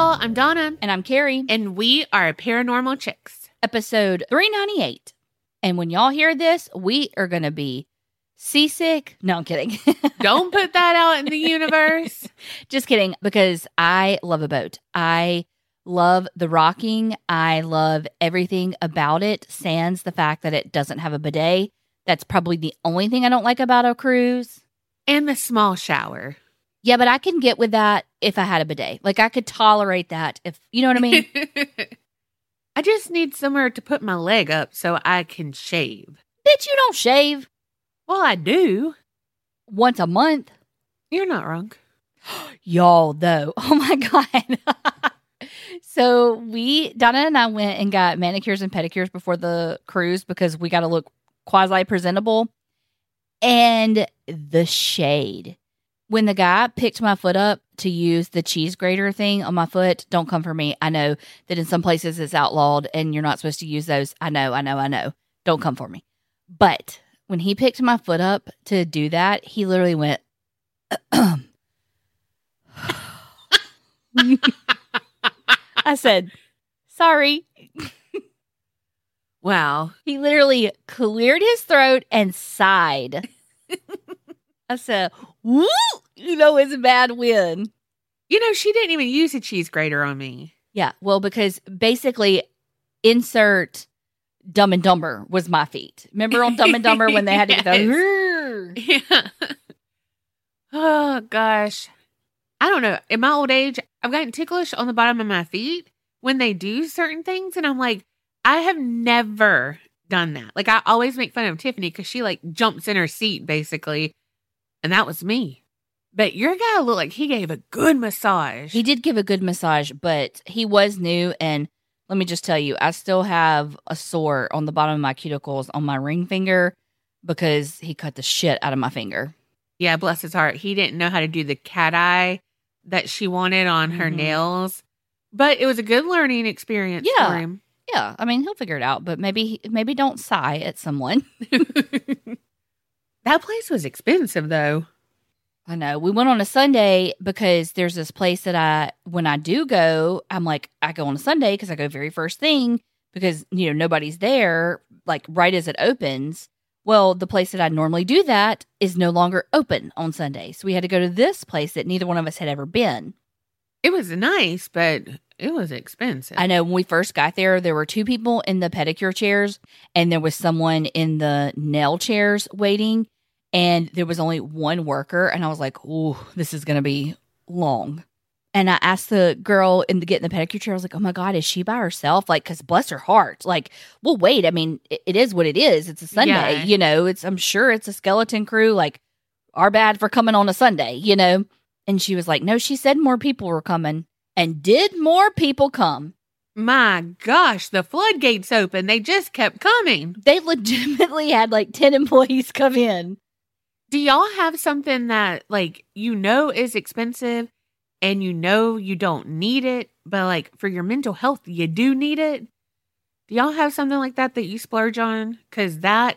y'all. I'm Donna. And I'm Carrie. And we are Paranormal Chicks. Episode 398. And when y'all hear this, we are going to be seasick. No, I'm kidding. Don't put that out in the universe. Just kidding, because I love a boat. I love the rocking. I love everything about it, sans the fact that it doesn't have a bidet. That's probably the only thing I don't like about a cruise. And the small shower. Yeah, but I can get with that if I had a bidet. Like, I could tolerate that if, you know what I mean? I just need somewhere to put my leg up so I can shave. Bitch, you don't shave. Well, I do. Once a month. You're not wrong. Y'all, though. Oh, my God. So Donna and I went and got manicures and pedicures before the cruise because we got to look quasi-presentable. And the shade. When the guy picked my foot up to use the cheese grater thing on my foot, don't come for me. I know that in some places it's outlawed and you're not supposed to use those. I know. Don't come for me. But when he picked my foot up to do that, he literally went, I said, sorry. Wow. He literally cleared his throat and sighed. I said, woo! You know, it's a bad win. You know, she didn't even use a cheese grater on me. Yeah, well, because basically, insert Dumb and Dumber was my feet. Remember on Dumb and Dumber when they had to get the... Yeah. Oh, gosh. I don't know. In my old age, I've gotten ticklish on the bottom of my feet when they do certain things. And I'm like, I have never done that. Like, I always make fun of Tiffany because she, like, jumps in her seat, basically. And that was me. But your guy looked like he gave a good massage. He did give a good massage, but he was new. And let me just tell you, I still have a sore on the bottom of my cuticles on my ring finger because he cut the shit out of my finger. Yeah, bless his heart. He didn't know how to do the cat eye that she wanted on her nails. But it was a good learning experience for him. Yeah, I mean, he'll figure it out, but maybe don't sigh at someone. That place was expensive, though. I know. We went on a Sunday because there's this place that when I do go, I'm like, I go on a Sunday because I go very first thing because, you know, nobody's there, like right as it opens. Well, the place that I normally do that is no longer open on Sunday. So we had to go to this place that neither one of us had ever been. It was nice, but it was expensive. I know when we first got there were two people in the pedicure chairs and there was someone in the nail chairs waiting. And there was only one worker, and I was like, ooh, this is going to be long. And I asked the girl getting the pedicure chair, I was like, oh my God, is she by herself? Like, because bless her heart. Like, well, wait, I mean, it is what it is. It's a Sunday, Yeah. you know, I'm sure it's a skeleton crew, like, our bad for coming on a Sunday, you know? And she was like, no, she said more people were coming. And did more people come? My gosh, the floodgates open. They just kept coming. They legitimately had like 10 employees come in. Do y'all have something that, like, you know is expensive and you know you don't need it, but, like, for your mental health, you do need it? Do y'all have something like that you splurge on? Because that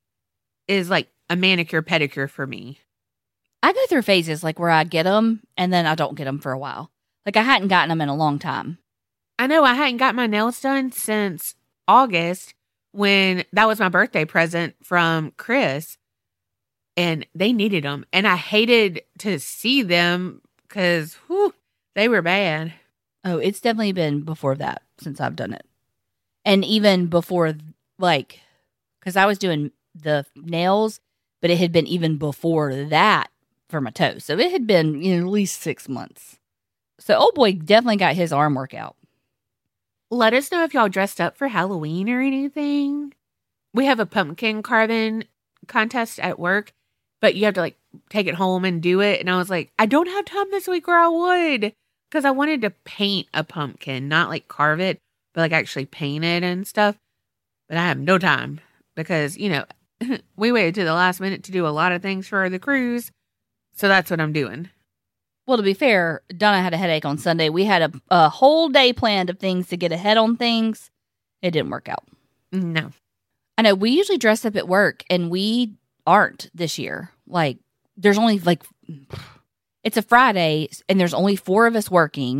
is, like, a manicure pedicure for me. I go through phases, like, where I get them and then I don't get them for a while. Like, I hadn't gotten them in a long time. I know I hadn't got my nails done since August when that was my birthday present from Chris. And they needed them. And I hated to see them because they were bad. Oh, it's definitely been before that since I've done it. And even before, like, because I was doing the nails, but it had been even before that for my toes. So it had been at least 6 months. So old boy definitely got his arm workout. Let us know if y'all dressed up for Halloween or anything. We have a pumpkin carving contest at work. But you have to, like, take it home and do it. And I was like, I don't have time this week or I would. Because I wanted to paint a pumpkin. Not, like, carve it. But, like, actually paint it and stuff. But I have no time. Because, you know, we waited to the last minute to do a lot of things for the cruise. So that's what I'm doing. Well, to be fair, Donna had a headache on Sunday. We had a whole day planned of things to get ahead on things. It didn't work out. No. I know. We usually dress up at work. And we aren't this year. Like, there's only, like, it's a Friday and there's only 4 of us working.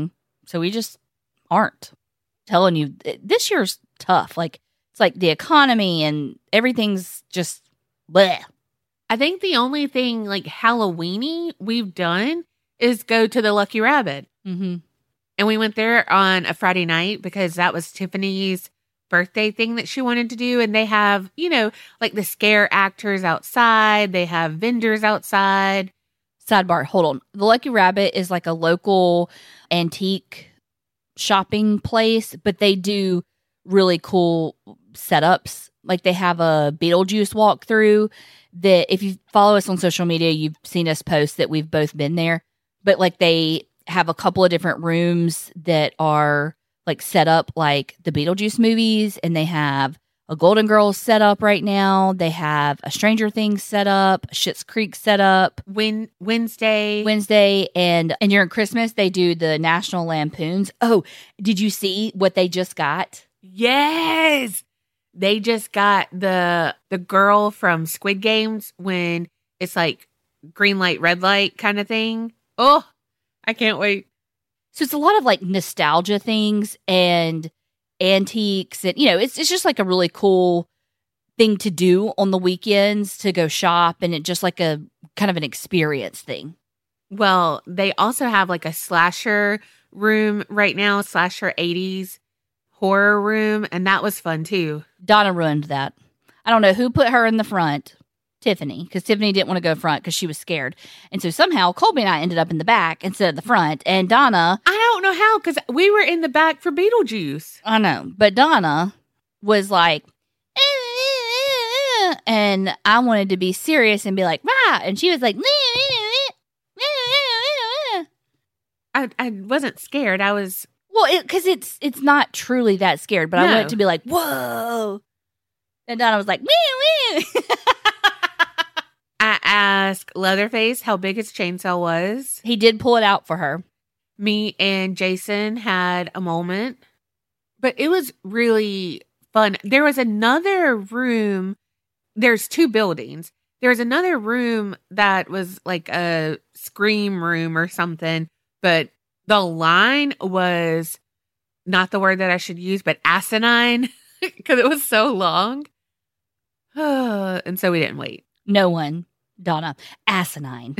So we just aren't. Telling you, this year's tough. Like, it's like the economy and everything's just bleh. I think the only thing like Halloween-y we've done is go to the Lucky Rabbit. Mm-hmm. And we went there on a Friday night because that was Tiffany's birthday thing that she wanted to do. And they have, like the scare actors outside. They have vendors outside. Sidebar, hold on. The Lucky Rabbit is like a local antique shopping place, but they do really cool setups. Like they have a Beetlejuice walkthrough that if you follow us on social media, you've seen us post that we've both been there. But like they have a couple of different rooms that are like set up like the Beetlejuice movies, and they have a Golden Girls set up right now. They have a Stranger Things set up, a Schitt's Creek set up. Wednesday, and during Christmas they do the National Lampoons. Oh, did you see what they just got? Yes, they just got the girl from Squid Games when it's like green light, red light kind of thing. Oh, I can't wait. So it's a lot of like nostalgia things and antiques, and it's just like a really cool thing to do on the weekends to go shop, and it just like a kind of an experience thing. Well, they also have like a slasher room right now, slasher 80s horror room, and that was fun too. Donna ruined that. I don't know who put her in the front. Tiffany, because Tiffany didn't want to go front because she was scared. And so somehow Colby and I ended up in the back instead of the front. And Donna... I don't know how, because we were in the back for Beetlejuice. I know. But Donna was like... and I wanted to be serious and be like, rah! And she was like... I wasn't scared. I was... Well, because it's not truly that scared, but No. I wanted to be like, whoa! And Donna was like, I asked Leatherface how big his chainsaw was. He did pull it out for her. Me and Jason had a moment, but it was really fun. There was another room. There's two buildings. There's another room that was like a scream room or something, but the line was not the word that I should use, but asinine, because it was so long. And so we didn't wait. No one. Donna. Asinine.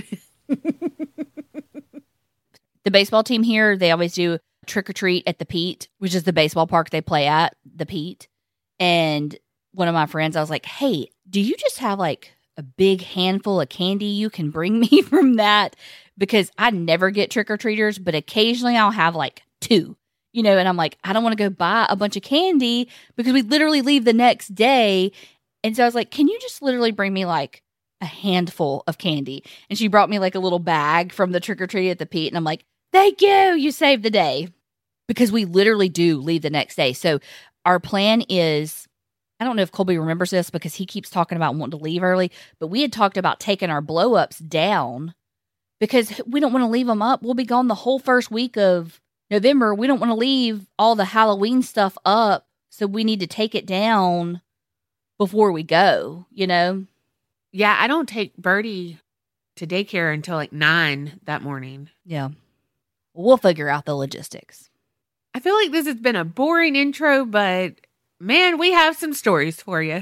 The baseball team here, they always do trick or treat at the Pete, which is the baseball park they play at, the Pete. And one of my friends, I was like, hey, do you just have like a big handful of candy you can bring me from that? Because I never get trick or treaters, but occasionally I'll have like two, and I'm like, I don't want to go buy a bunch of candy because we literally leave the next day. And so I was like, can you just literally bring me like a handful of candy? And she brought me like a little bag from the trick or treat at the Pete. And I'm like, thank you. You saved the day. Because we literally do leave the next day. So our plan is, I don't know if Colby remembers this because he keeps talking about wanting to leave early, but we had talked about taking our blow ups down because we don't want to leave them up. We'll be gone the whole first week of November. We don't want to leave all the Halloween stuff up. So we need to take it down before we go, Yeah, I don't take Birdie to daycare until like 9 that morning. Yeah. We'll figure out the logistics. I feel like this has been a boring intro, but man, we have some stories for you.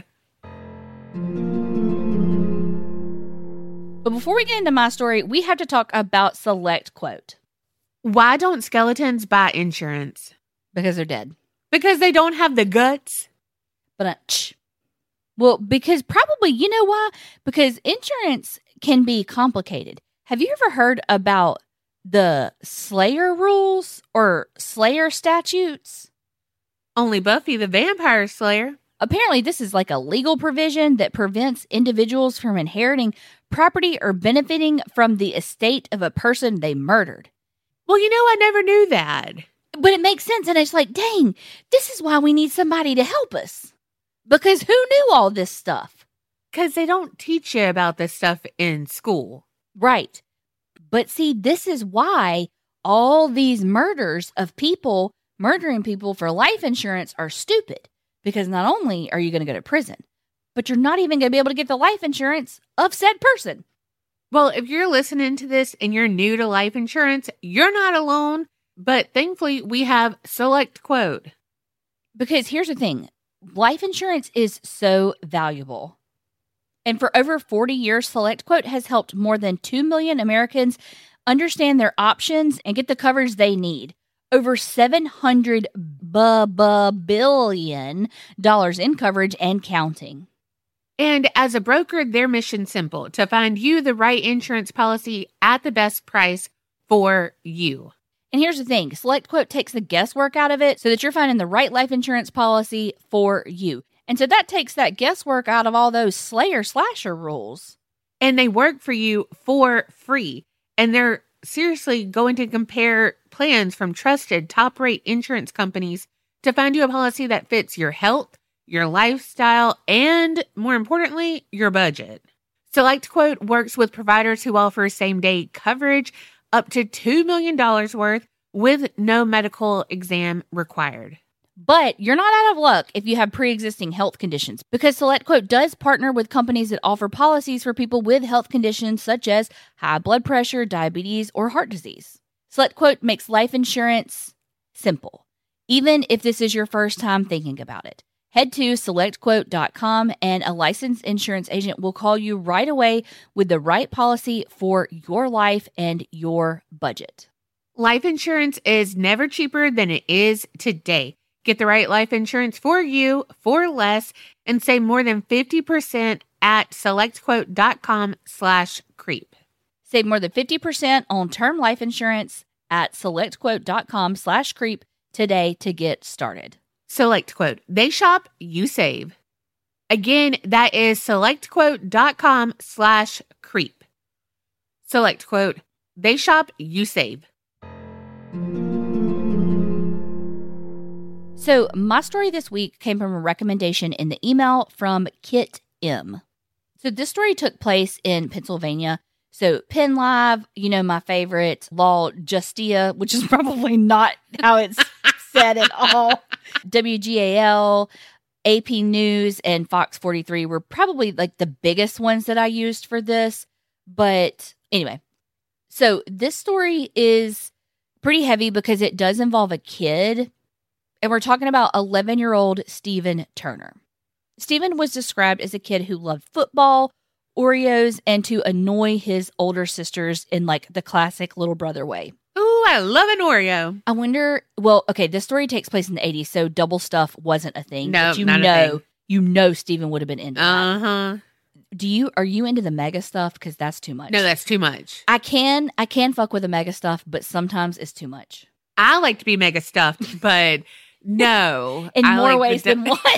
But before we get into my story, we have to talk about Select Quote. Why don't skeletons buy insurance? Because they're dead. Because they don't have the guts? But well, because probably, you know why? Because insurance can be complicated. Have you ever heard about the Slayer rules or Slayer statutes? Only Buffy the Vampire Slayer. Apparently, this is like a legal provision that prevents individuals from inheriting property or benefiting from the estate of a person they murdered. Well, I never knew that. But it makes sense, and it's like, dang, this is why we need somebody to help us. Because who knew all this stuff? Because they don't teach you about this stuff in school. Right. But see, this is why all these murders of people, murdering people for life insurance are stupid. Because not only are you going to go to prison, but you're not even going to be able to get the life insurance of said person. Well, if you're listening to this and you're new to life insurance, you're not alone. But thankfully, we have Select Quote. Because here's the thing. Life insurance is so valuable. And for over 40 years, Select Quote has helped more than 2 million Americans understand their options and get the coverage they need. Over $700 billion in coverage and counting. And as a broker, their mission's simple: to find you the right insurance policy at the best price for you. And here's the thing. Select Quote takes the guesswork out of it so that you're finding the right life insurance policy for you. And so that takes that guesswork out of all those Slayer-slasher rules. And they work for you for free. And they're seriously going to compare plans from trusted top-rate insurance companies to find you a policy that fits your health, your lifestyle, and more importantly, your budget. Select Quote works with providers who offer same-day coverage up to $2 million worth with no medical exam required. But you're not out of luck if you have pre-existing health conditions, because Select Quote does partner with companies that offer policies for people with health conditions such as high blood pressure, diabetes, or heart disease. Select Quote makes life insurance simple, even if this is your first time thinking about it. Head to selectquote.com and a licensed insurance agent will call you right away with the right policy for your life and your budget. Life insurance is never cheaper than it is today. Get the right life insurance for you for less and save more than 50% at selectquote.com/creep. Save more than 50% on term life insurance at selectquote.com/creep today to get started. Select Quote. They shop, you save. Again, that is selectquote.com/creep. Select Quote. They shop, you save. So my story this week came from a recommendation in the email from Kit M. So this story took place in Pennsylvania. So Penn Live, you know, my favorite, Law Justia, which is probably not how it's said at all. WGAL, AP News, and Fox 43 were probably like the biggest ones that I used for this. But anyway, so this story is pretty heavy because it does involve a kid. And we're talking about 11-year-old Stephen Turner. Stephen was described as a kid who loved football, Oreos, and to annoy his older sisters in like the classic little brother way. Ooh, I love an Oreo. I wonder, well, okay, this story takes place in the 80s, so double stuff wasn't a thing. No, but not a thing. You know Stephen would have been into that. Uh-huh. Are you into the mega stuff? Because that's too much. No, that's too much. I can fuck with the mega stuff, but sometimes it's too much. I like to be mega stuffed, but no. In I more like ways than one.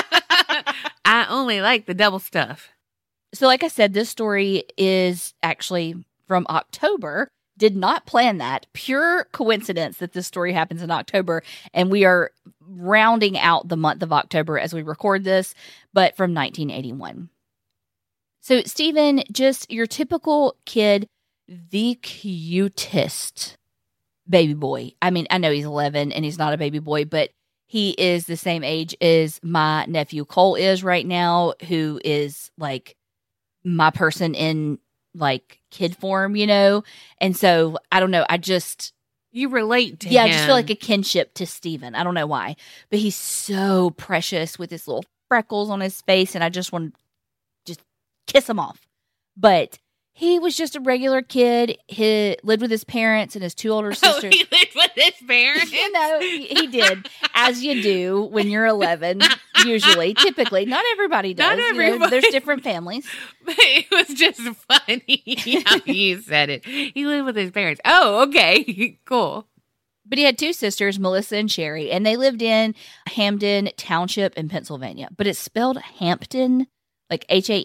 I only like the double stuff. So like I said, this story is actually from October. Did not plan that. Pure coincidence that this story happens in October. And we are rounding out the month of October as we record this, but from 1981. So Stephen, just your typical kid, the cutest baby boy. I mean, I know he's 11 and he's not a baby boy, but he is the same age as my nephew Cole is right now, who is like my person in like kid form, you know? And so I don't know. You relate to him. Yeah, I just feel like a kinship to Stephen. I don't know why, but he's so precious with his little freckles on his face. And I just want to just kiss him off. But he was just a regular kid. He lived with his parents and his two older sisters. Oh, he lived with his parents? You know, he did. As you do when you're 11, usually. Typically. Not everybody does. Not everybody. You know, there's different families. But it was just funny how you said it. He lived with his parents. Oh, okay. Cool. But he had two sisters, Melissa and Sherry, and they lived in Hampden Township in Pennsylvania. But it's spelled Hampton, like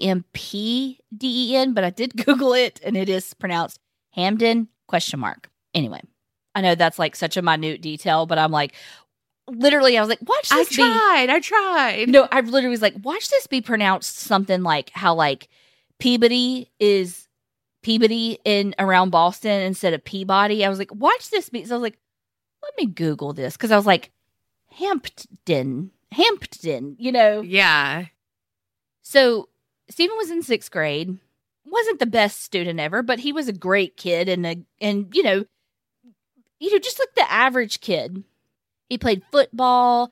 Hampden, but I did Google it, and it is pronounced Hampden, ? Anyway, I know that's like such a minute detail, but I'm like, literally, I was like, watch this I tried. No, I literally was like, watch this be pronounced something like how like Peabody is Peabody in around Boston instead of Peabody. I was like, watch this be. So I was like, let me Google this, because I was like, Hampden, you know? Yeah. So Stephen was in 6th grade. Wasn't the best student ever, but he was a great kid, and you know, just like the average kid. He played football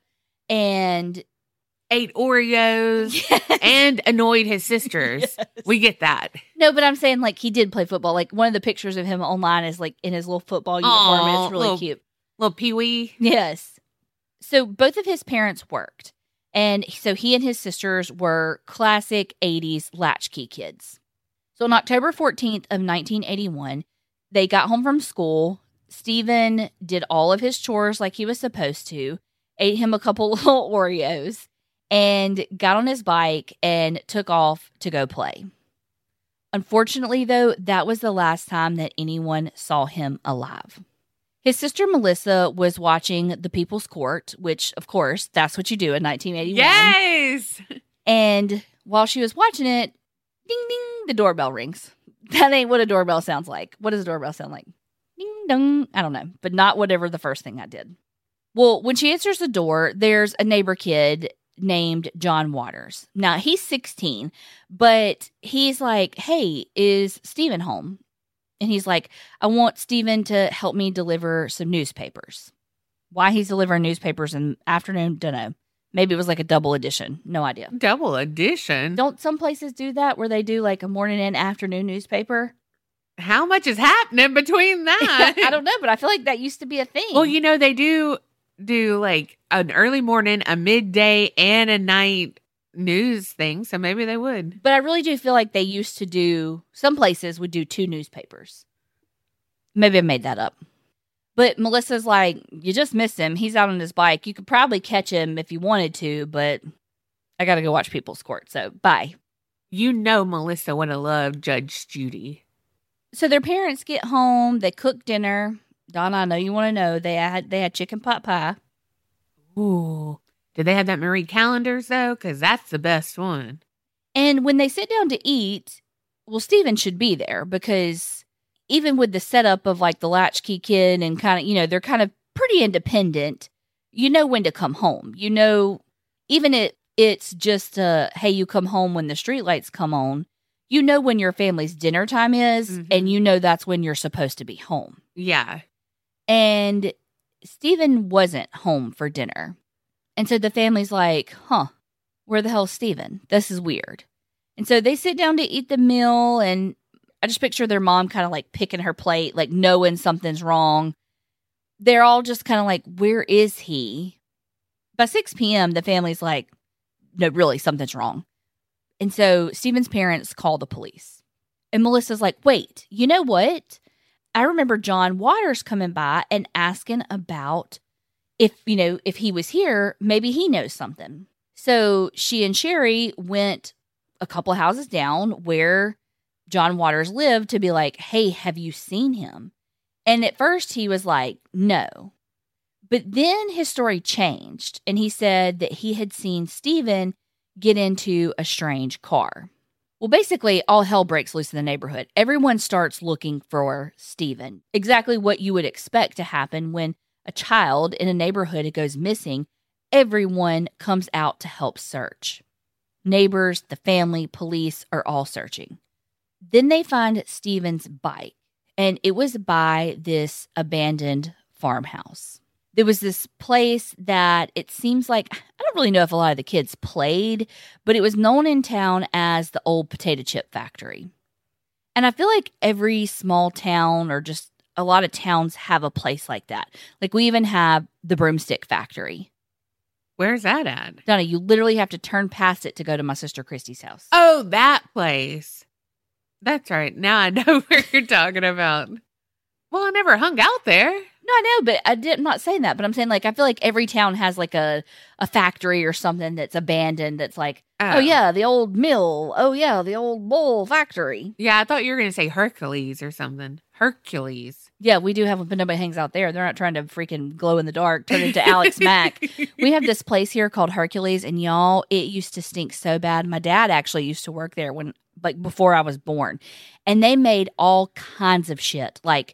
and ate Oreos and annoyed his sisters. Yes. We get that. No, but I'm saying like he did play football. Like one of the pictures of him online is like in his little football uniform. And it's really cute. Little Pee-wee. Yes. So both of his parents worked. And so he and his sisters were classic 80s latchkey kids. So on October 14th of 1981, they got home from school. Stephen did all of his chores like he was supposed to, ate him a couple little Oreos, and got on his bike and took off to go play. Unfortunately, though, that was the last time that anyone saw him alive. His sister Melissa was watching The People's Court, which, of course, that's what you do in 1981. Yes! And while she was watching it, ding, ding, the doorbell rings. That ain't what a doorbell sounds like. What does a doorbell sound like? Ding, dong. I don't know, but not whatever the first thing I did. Well, when she answers the door, there's a neighbor kid named John Waters. Now, he's 16, but he's like, hey, is Stephen home? And he's like, I want Stephen to help me deliver some newspapers. Why he's delivering newspapers in the afternoon, don't know. Maybe it was like a double edition. No idea. Double edition? Don't some places do that where they do like a morning and afternoon newspaper? How much is happening between that? I don't know, but I feel like that used to be a thing. Well, they do like an early morning, a midday, and a night news thing, so maybe they would. But I really do feel like they used to do, some places would do 2 newspapers. Maybe I made that up. But Melissa's like, you just missed him. He's out on his bike. You could probably catch him if you wanted to, but I got to go watch People's Court, so bye. Melissa would have loved Judge Judy. So their parents get home. They cook dinner. Donna, I know you want to know. They had chicken pot pie. Ooh. Did they have that Marie Callender's, though? Because that's the best one. And when they sit down to eat, well, Stephen should be there because even with the setup of like the latchkey kid and kind of, they're kind of pretty independent, when to come home. Even if it's just, hey, you come home when the streetlights come on, when your family's dinner time is, and that's when you're supposed to be home. Yeah. And Stephen wasn't home for dinner. And so the family's like, where the hell's Stephen? This is weird. And so they sit down to eat the meal, and I just picture their mom kind of like picking her plate, like knowing something's wrong. They're all just kind of like, where is he? By 6 p.m., the family's like, no, really, something's wrong. And so Stephen's parents call the police. And Melissa's like, wait, you know what? I remember John Waters coming by and asking about if he was here, maybe he knows something. So she and Sherry went a couple of houses down where John Waters lived to be like, hey, have you seen him? And at first he was like, no. But then his story changed, and he said that he had seen Stephen get into a strange car. Well, basically, all hell breaks loose in the neighborhood. Everyone starts looking for Stephen. Exactly what you would expect to happen when a child in a neighborhood goes missing. Everyone comes out to help search. Neighbors, the family, police are all searching. Then they find Stephen's bike, and it was by this abandoned farmhouse. There was this place that it seems like, I don't really know if a lot of the kids played, but it was known in town as the old potato chip factory. And I feel like every small town or just a lot of towns have a place like that. Like we even have the broomstick factory. Where's that at? Donna, you literally have to turn past it to go to my sister Christy's house. Oh, that place. That's right. Now I know what you're talking about. Well, I never hung out there. No, I know, but I'm not saying that. But I'm saying, like, I feel like every town has, like, a factory or something that's abandoned that's like, oh, yeah, the old mill. Oh, yeah, the old bull factory. Yeah, I thought you were going to say Hercules or something. Hercules. Yeah, we do have one, but nobody hangs out there. They're not trying to freaking glow in the dark, turn into Alex Mack. We have this place here called Hercules, and y'all, it used to stink so bad. My dad actually used to work there before I was born. And they made all kinds of shit, like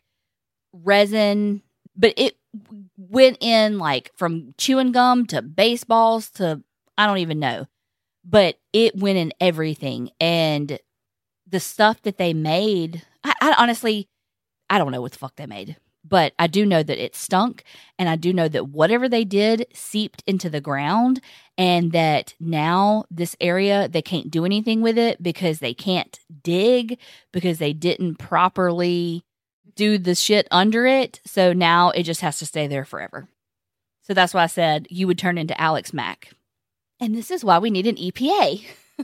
resin, but it went in like from chewing gum to baseballs to I don't even know. But it went in everything. And the stuff that they made, I honestly, I don't know what the fuck they made. But I do know that it stunk, and I do know that whatever they did seeped into the ground, and that now this area, they can't do anything with it because they can't dig, because they didn't properly do the shit under it. So now it just has to stay there forever. So that's why I said you would turn into Alex Mack. And this is why we need an EPA.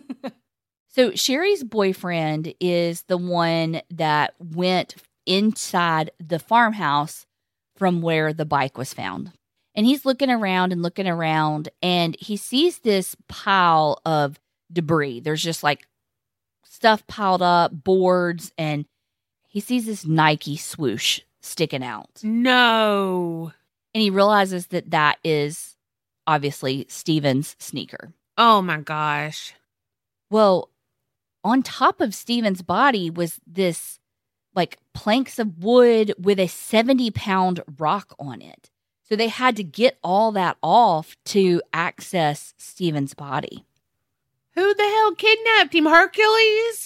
So Sherry's boyfriend is the one that went inside the farmhouse from where the bike was found. And he's looking around, and he sees this pile of debris. There's just like stuff piled up, boards, and he sees this Nike swoosh sticking out. No. And he realizes that that is obviously Steven's sneaker. Oh my gosh. Well, on top of Steven's body was this like planks of wood with a 70-pound rock on it. So they had to get all that off to access Steven's body. Who the hell kidnapped him? Hercules?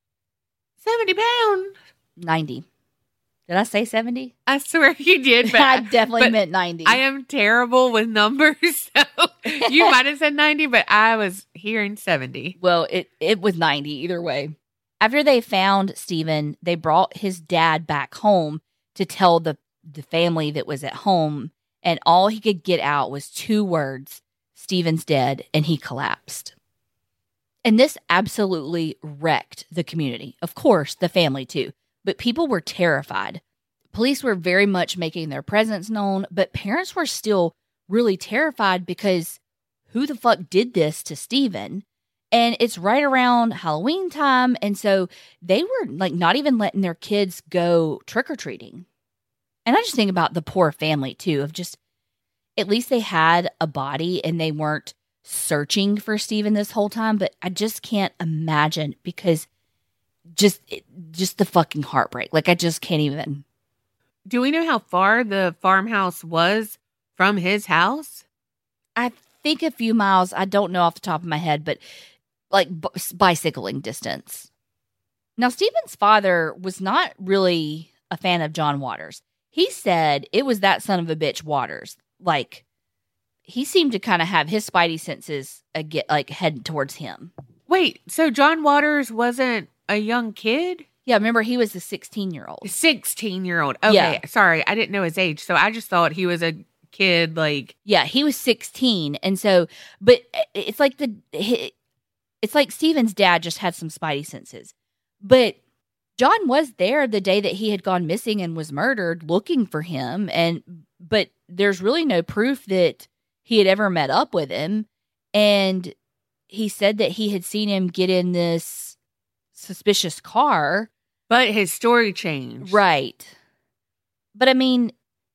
70 pounds? 90. Did I say 70? I swear you did, but I definitely meant 90. I am terrible with numbers, so you might have said 90, but I was hearing 70. Well, it was 90 either way. After they found Steven, they brought his dad back home to tell the family that was at home, and all he could get out was 2 words, Steven's dead, and he collapsed. And this absolutely wrecked the community. Of course, the family too. But people were terrified. Police were very much making their presence known, but parents were still really terrified because who the fuck did this to Steven? And it's right around Halloween time, and so they were like not even letting their kids go trick-or-treating. And I just think about the poor family too, of just at least they had a body and they weren't searching for Steven this whole time, but I just can't imagine because just the fucking heartbreak. Like I just can't even. Do we know how far the farmhouse was from his house? I think a few miles. I don't know off the top of my head, but like bicycling distance. Now, Steven's father was not really a fan of John Waters. He said it was that son of a bitch Waters. Like, he seemed to kind of have his spidey senses heading towards him. Wait, so John Waters wasn't a young kid? Yeah, remember, he was a 16-year-old. 16-year-old. Okay, Yeah. Sorry, I didn't know his age, so I just thought he was a kid, like... Yeah, he was 16, and so, but it's like it's like Steven's dad just had some spidey senses. But John was there the day that he had gone missing and was murdered, looking for him, but there's really no proof that he had ever met up with him, and he said that he had seen him get in this suspicious car. But his story changed. Right. But I mean,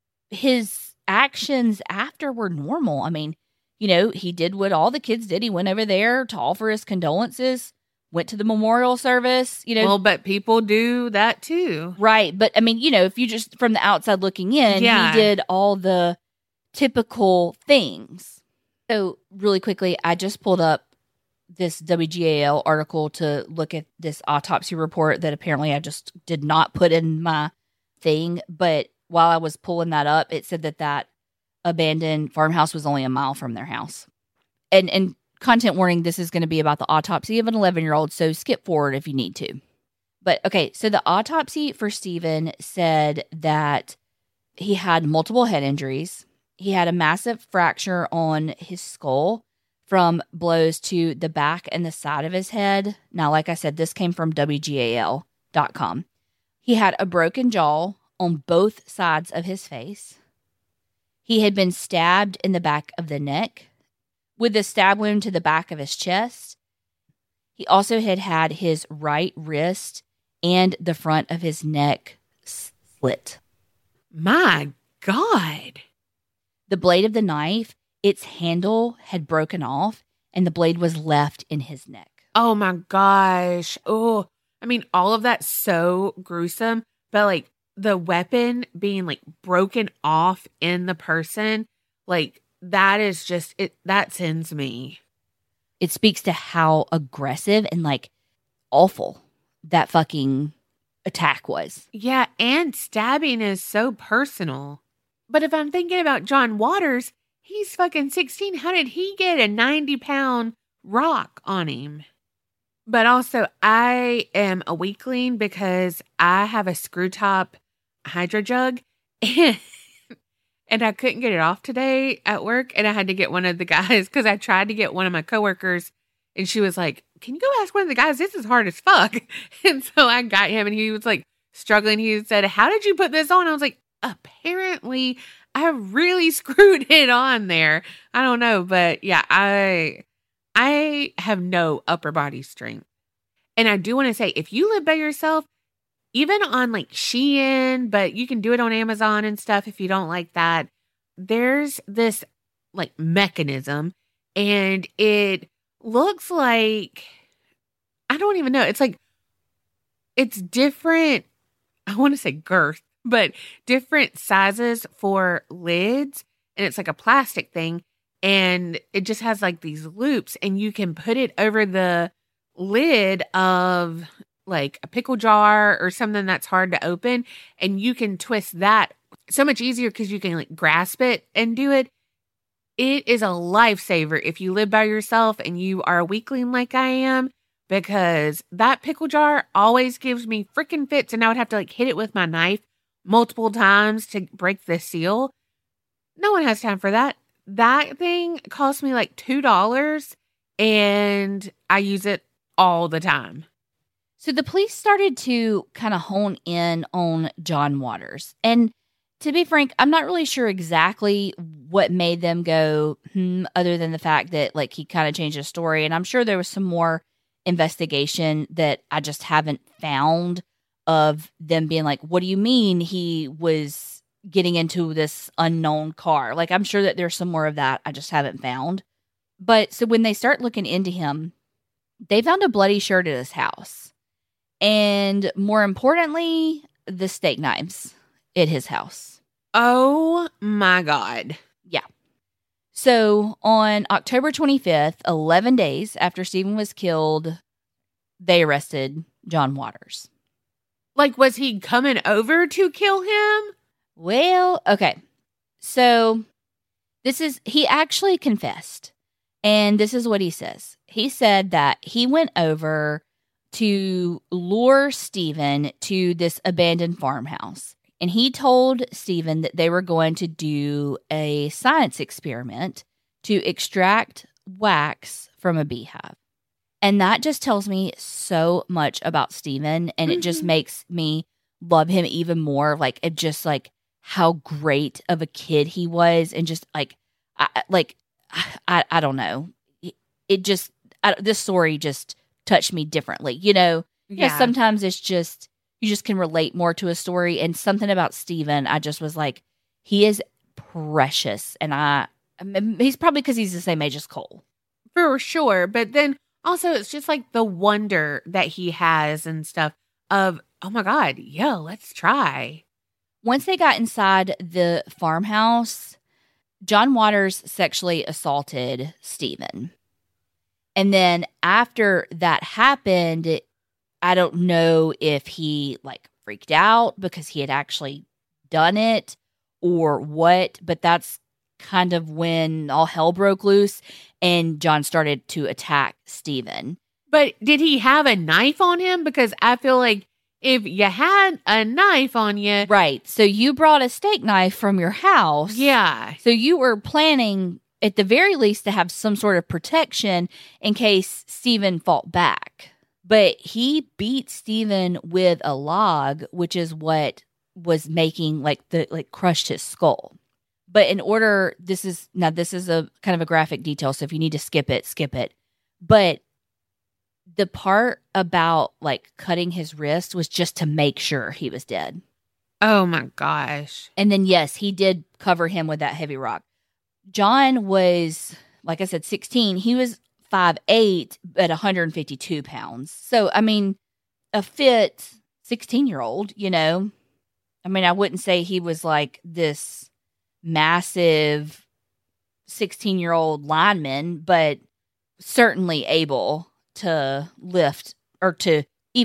his actions after were normal. I mean, you know, he did what all the kids did. He went over there to offer his condolences, went to the memorial service, you know. Well, but people do that too. Right. But I mean, you know, if you just from the outside looking in, Yeah. he did all the typical things. So really quickly, I just pulled up this WGAL article to look at this autopsy report that apparently I just did not put in my thing. But while I was pulling that up, it said that abandoned farmhouse was only a mile from their house. And content warning, this is going to be about the autopsy of an 11-year-old, so skip forward if you need to. But okay, so the autopsy for Steven said that he had multiple head injuries. He had a massive fracture on his skull from blows to the back and the side of his head. Now, like I said, this came from WGAL.com. He had a broken jaw on both sides of his face. He had been stabbed in the back of the neck with a stab wound to the back of his chest. He also had his right wrist and the front of his neck slit. My God. The blade of the knife, its handle had broken off, and the blade was left in his neck. Oh my gosh. Oh, I mean, all of that's so gruesome, but like the weapon being like broken off in the person, like that is just, that sends me. It speaks to how aggressive and like awful that fucking attack was. Yeah, and stabbing is so personal. But if I'm thinking about John Waters, he's fucking 16. How did he get a 90-pound rock on him? But also, I am a weakling because I have a screw top hydro jug and I couldn't get it off today at work. And I had to get one of the guys because I tried to get one of my coworkers and she was like, can you go ask one of the guys? This is hard as fuck. And so I got him and he was like struggling. He said, how did you put this on? I was like, apparently I really screwed it on there. I don't know. But yeah, I have no upper body strength. And I do want to say, if you live by yourself, even on like Shein, but you can do it on Amazon and stuff if you don't like that, there's this like mechanism and it looks like, I don't even know. It's like, it's different. I want to say girth, but different sizes for lids. And it's like a plastic thing. And it just has like these loops and you can put it over the lid of like a pickle jar or something that's hard to open. And you can twist that so much easier because you can like grasp it and do it. It is a lifesaver if you live by yourself and you are a weakling like I am, because that pickle jar always gives me freaking fits and I would have to like hit it with my knife multiple times to break the seal. No one has time for that. That thing cost me like $2 and I use it all the time. So the police started to kind of hone in on John Waters. And to be frank, I'm not really sure exactly what made them go, other than the fact that like he kind of changed his story. And I'm sure there was some more investigation that I just haven't found of them being like, what do you mean he was getting into this unknown car? Like, I'm sure that there's some more of that I just haven't found. But so when they start looking into him, they found a bloody shirt at his house. And more importantly, the steak knives at his house. Oh my God. Yeah. So on October 25th, 11 days after Stephen was killed, they arrested John Waters. Like, was he coming over to kill him? Well, okay. So he actually confessed. And this is what he says. He said that he went over to lure Stephen to this abandoned farmhouse. And he told Stephen that they were going to do a science experiment to extract wax from a beehive. And that just tells me so much about Stephen. And it just makes me love him even more. Like, it just like how great of a kid he was. And just like, I don't know. It just, this story just touched me differently. You know, Yeah. Sometimes it's just, you just can relate more to a story. And something about Stephen, I just was like, he is precious. And he's probably because he's the same age as Cole. For sure. But then also it's just like the wonder that he has and stuff of, oh my God, yeah, let's try. Once they got inside the farmhouse, John Waters sexually assaulted Stephen. And then after that happened, I don't know if he like freaked out because he had actually done it or what, but that's kind of when all hell broke loose and John started to attack Stephen. But did he have a knife on him? Because I feel like if you had a knife on you. Right. So you brought a steak knife from your house. Yeah. So you were planning at the very least to have some sort of protection in case Stephen fought back. But he beat Stephen with a log, which is what was making crushed his skull. But in order, this is a kind of a graphic detail. So if you need to skip it. But the part about like cutting his wrist was just to make sure he was dead. Oh my gosh. And then, yes, he did cover him with that heavy rock. John was, like I said, 16. He was 5'8" at 152 pounds. So, I mean, a fit 16-year-old, you know. I mean, I wouldn't say he was like this massive 16-year-old lineman, but certainly able to lift or to even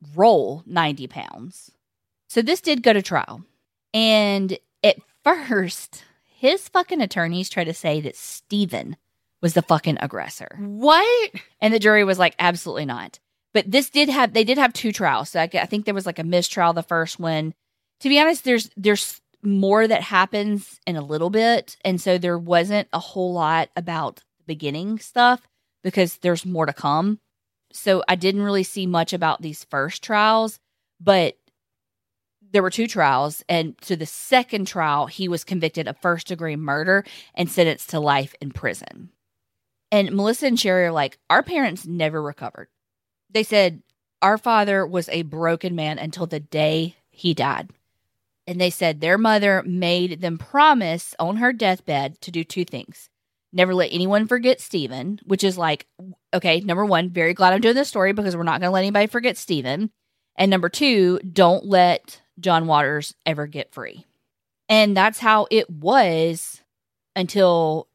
roll 90 pounds. So this did go to trial. And at first, his fucking attorneys tried to say that Stephen was the fucking aggressor. What? And the jury was like, absolutely not. But they did have 2 trials. So I think there was like a mistrial the first one. To be honest, there's more that happens in a little bit. And so there wasn't a whole lot about the beginning stuff because there's more to come. So I didn't really see much about these first trials, but there were 2 trials. And so the second trial, he was convicted of first-degree murder and sentenced to life in prison. And Melissa and Sherry are like, our parents never recovered. They said, our father was a broken man until the day he died. And they said their mother made them promise on her deathbed to do 2 things. Never let anyone forget Stephen, which is like, okay, number 1, very glad I'm doing this story because we're not going to let anybody forget Stephen. And number 2, don't let John Waters ever get free. And that's how it was until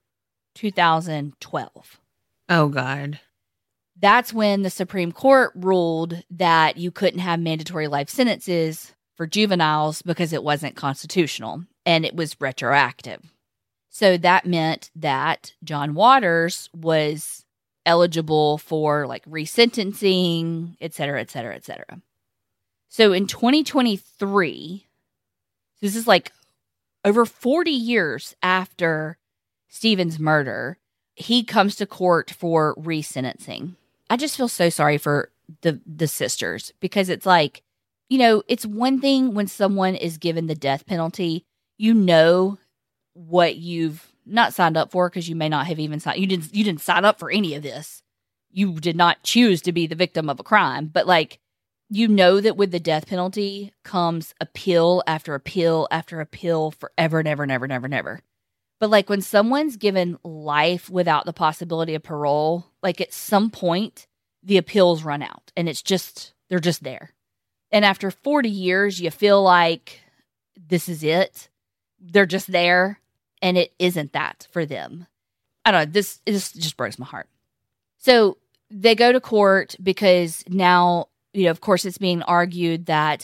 2012. Oh, God. That's when the Supreme Court ruled that you couldn't have mandatory life sentences for juveniles because it wasn't constitutional and it was retroactive. So that meant that John Waters was eligible for like resentencing, et cetera, et cetera, et cetera. So in 2023, this is like over 40 years after Stephen's murder, he comes to court for resentencing. I just feel so sorry for the sisters because it's like, you know, it's one thing when someone is given the death penalty, you know what you've not signed up for because you may not have even signed. You didn't sign up for any of this. You did not choose to be the victim of a crime. But like, you know that with the death penalty comes appeal after appeal after appeal forever and ever and ever and ever and ever. But like when someone's given life without the possibility of parole, like at some point the appeals run out and they're just there. And after 40 years, you feel like this is it. They're just there, and it isn't that for them. I don't know. This just breaks my heart. So they go to court because now, you know, of course, it's being argued that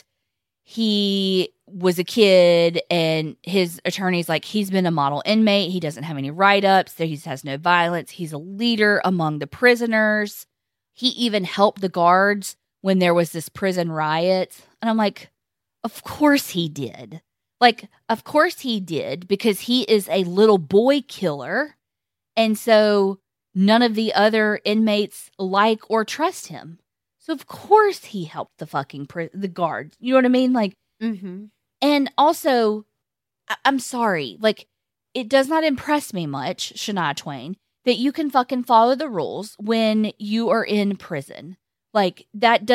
he was a kid and his attorney's like, he's been a model inmate. He doesn't have any write-ups. He has no violence. He's a leader among the prisoners. He even helped the guards when there was this prison riot. And I'm like, of course he did. Like, of course he did because he is a little boy killer. And so none of the other inmates like or trust him. So of course he helped the fucking the guards. You know what I mean? Like, And also, I'm sorry, like, it does not impress me much, Shania Twain, that you can fucking follow the rules when you are in prison. Like,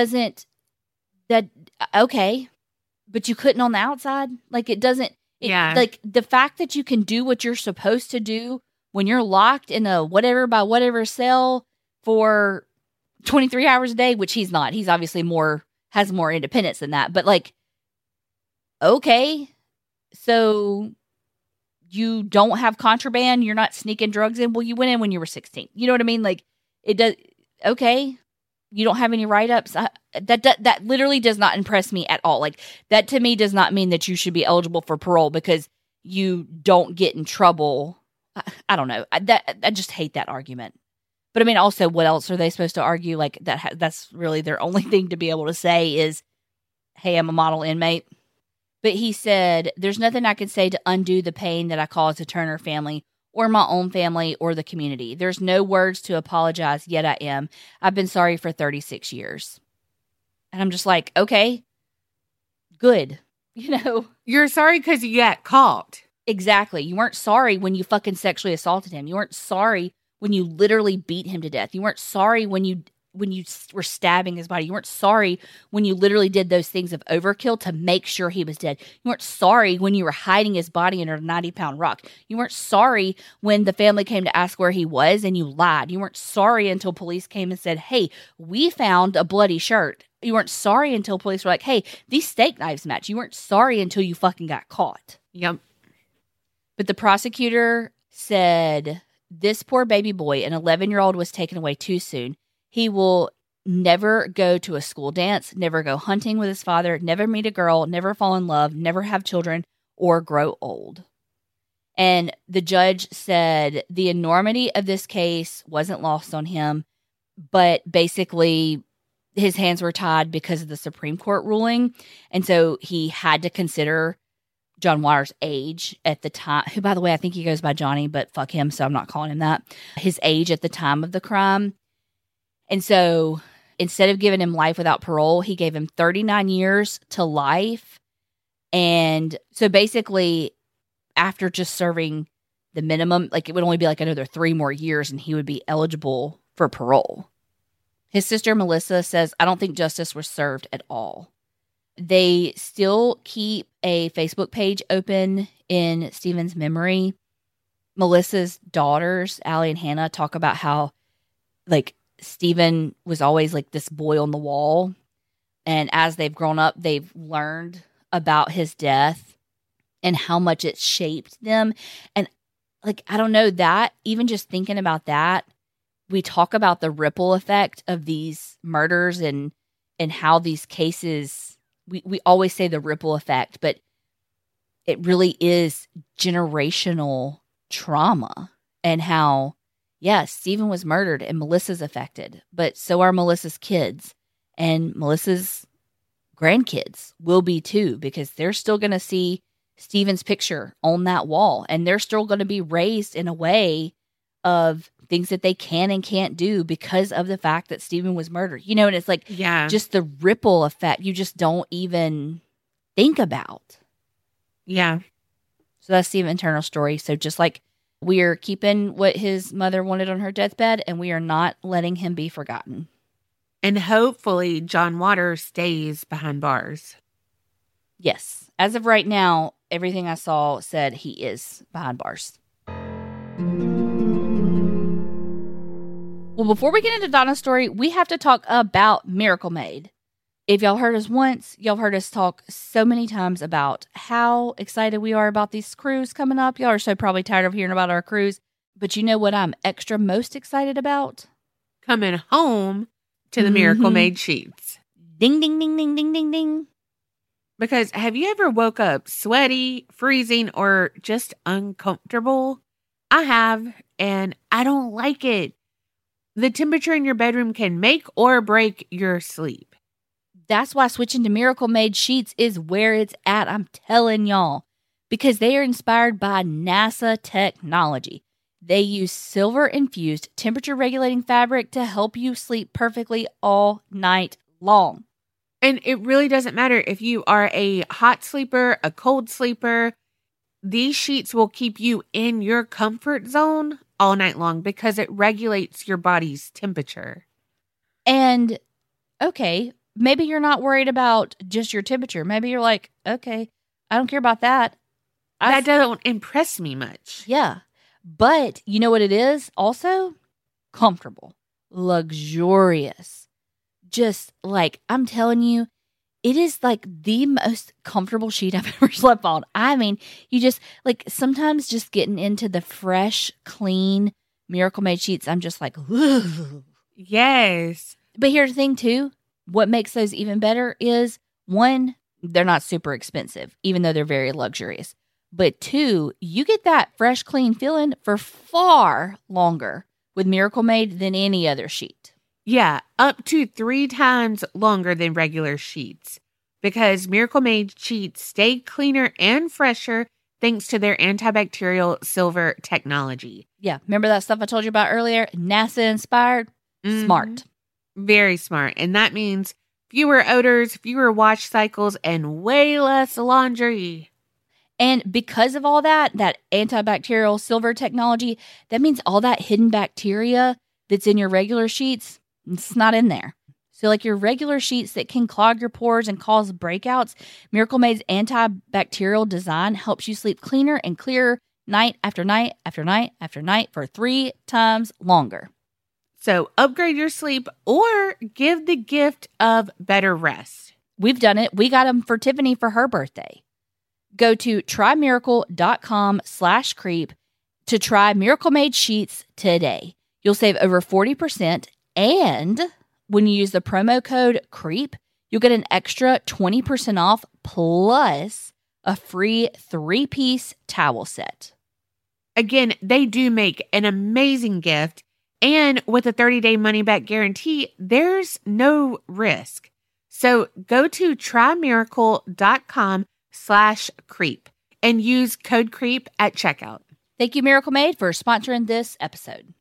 okay, but you couldn't on the outside? Like, like, the fact that you can do what you're supposed to do when you're locked in a whatever by whatever cell for 23 hours a day, which he's not. He's obviously has more independence than that. But, like, okay, so you don't have contraband, you're not sneaking drugs in. Well, you went in when you were 16. You know what I mean? Like, it does. Okay, you don't have any write-ups. That literally does not impress me at all. Like, that to me does not mean that you should be eligible for parole because you don't get in trouble. I don't know. I just hate that argument. But I mean, also, what else are they supposed to argue? Like, that's really their only thing to be able to say is, hey, I'm a model inmate. But he said, there's nothing I can say to undo the pain that I caused the Turner family or my own family or the community. There's no words to apologize, yet I am. I've been sorry for 36 years. And I'm just like, okay, good. You know? You're sorry because you got caught. Exactly. You weren't sorry when you fucking sexually assaulted him. You weren't sorry when you literally beat him to death. You weren't sorry when you were stabbing his body. You weren't sorry when you literally did those things of overkill to make sure he was dead. You weren't sorry when you were hiding his body under a 90-pound rock. You weren't sorry when the family came to ask where he was and you lied. You weren't sorry until police came and said, hey, we found a bloody shirt. You weren't sorry until police were like, hey, these steak knives match. You weren't sorry until you fucking got caught. Yep. But the prosecutor said, this poor baby boy, an 11-year-old, was taken away too soon. He will never go to a school dance, never go hunting with his father, never meet a girl, never fall in love, never have children, or grow old. And the judge said the enormity of this case wasn't lost on him, but basically his hands were tied because of the Supreme Court ruling. And so he had to consider John Waters' age at the time, who, by the way, I think he goes by Johnny, but fuck him, so I'm not calling him that. His age at the time of the crime. And so instead of giving him life without parole, he gave him 39 years to life. And so basically, after just serving the minimum, like it would only be like another 3 more years and he would be eligible for parole. His sister Melissa says, I don't think justice was served at all. They still keep a Facebook page open in Stephen's memory. Melissa's daughters, Allie and Hannah, talk about how like Stephen was always like this boy on the wall. And as they've grown up, they've learned about his death and how much it shaped them. And like, I don't know, that even just thinking about that, we talk about the ripple effect of these murders and how these cases, we always say the ripple effect, but it really is generational trauma. And how, yes, Stephen was murdered and Melissa's affected, but so are Melissa's kids, and Melissa's grandkids will be too, because they're still going to see Stephen's picture on that wall, and they're still going to be raised in a way of things that they can and can't do because of the fact that Stephen was murdered. You know, and it's like, Yeah. just the ripple effect you just don't even think about. Yeah. So that's Stephen's internal story. So just like we're keeping what his mother wanted on her deathbed, and we are not letting him be forgotten. And hopefully John Waters stays behind bars. Yes. As of right now, everything I saw said he is behind bars. Well, before we get into Donna's story, we have to talk about Miracle Made. If y'all heard us once, y'all heard us talk so many times about how excited we are about these cruise coming up. Y'all are so probably tired of hearing about our cruise. But you know what I'm extra most excited about? Coming home to the Miracle Made sheets. Ding, ding, ding, ding, ding, ding, ding. Because have you ever woke up sweaty, freezing, or just uncomfortable? I have, and I don't like it. The temperature in your bedroom can make or break your sleep. That's why switching to Miracle Made sheets is where it's at, I'm telling y'all. Because they are inspired by NASA technology. They use silver-infused temperature-regulating fabric to help you sleep perfectly all night long. And it really doesn't matter if you are a hot sleeper, a cold sleeper. These sheets will keep you in your comfort zone all night long because it regulates your body's temperature. And, okay, maybe you're not worried about just your temperature. Maybe you're like, okay, I don't care about that. That doesn't impress me much. Yeah. But you know what it is also? Comfortable. Luxurious. Just like, I'm telling you, it is like the most comfortable sheet I've ever slept on. I mean, you just, like, sometimes just getting into the fresh, clean Miracle Made sheets, I'm just like, ugh. Yes. But here's the thing, too. What makes those even better is, one, they're not super expensive, even though they're very luxurious. But two, you get that fresh, clean feeling for far longer with Miracle Made than any other sheet. Yeah, up to 3 times longer than regular sheets. Because Miracle Made sheets stay cleaner and fresher thanks to their antibacterial silver technology. Yeah, remember that stuff I told you about earlier? NASA inspired? Mm-hmm. Smart. Very smart. And that means fewer odors, fewer wash cycles, and way less laundry. And because of all that antibacterial silver technology, that means all that hidden bacteria that's in your regular sheets, it's not in there. So like your regular sheets that can clog your pores and cause breakouts, Miracle Made's antibacterial design helps you sleep cleaner and clearer night after night after night after night for 3 times longer. So upgrade your sleep or give the gift of better rest. We've done it. We got them for Tiffany for her birthday. Go to trymiracle.com/creep to try Miracle Made sheets today. You'll save over 40%, and when you use the promo code CREEP, you'll get an extra 20% off plus a free 3-piece towel set. Again, they do make an amazing gift. And with a 30-day money-back guarantee, there's no risk. So go to trymiracle.com/creep and use code CREEP at checkout. Thank you, Miracle Made, for sponsoring this episode.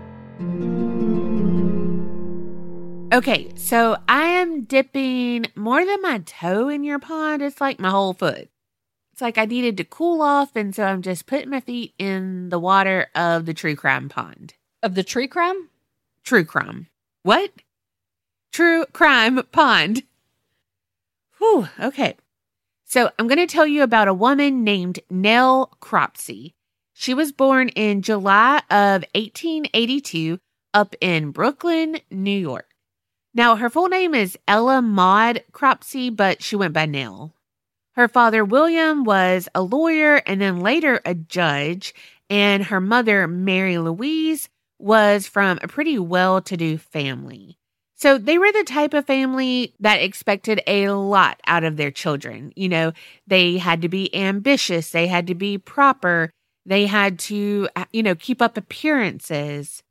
Okay, so I am dipping more than my toe in your pond. It's like my whole foot. It's like I needed to cool off, and so I'm just putting my feet in the water of the true crime pond. Of the tree crime? True crime. What? True crime pond. Whew, okay. So I'm going to tell you about a woman named Nell Cropsey. She was born in July of 1882 up in Brooklyn, New York. Now, her full name is Ella Maud Cropsey, but she went by Nell. Her father, William, was a lawyer and then later a judge, and her mother, Mary Louise, was from a pretty well-to-do family. So they were the type of family that expected a lot out of their children. You know, they had to be ambitious. They had to be proper. They had to, keep up appearances.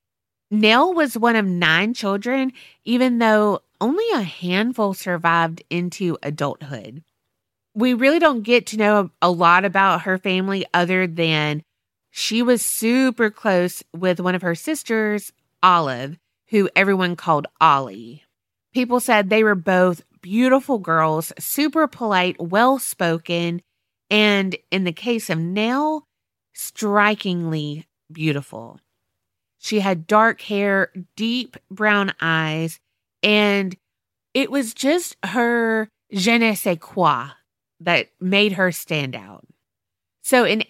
Nell was one of 9 children, even though only a handful survived into adulthood. We really don't get to know a lot about her family other than she was super close with one of her sisters, Olive, who everyone called Ollie. People said they were both beautiful girls, super polite, well-spoken, and in the case of Nell, strikingly beautiful. She had dark hair, deep brown eyes, and it was just her je ne sais quoi that made her stand out. So in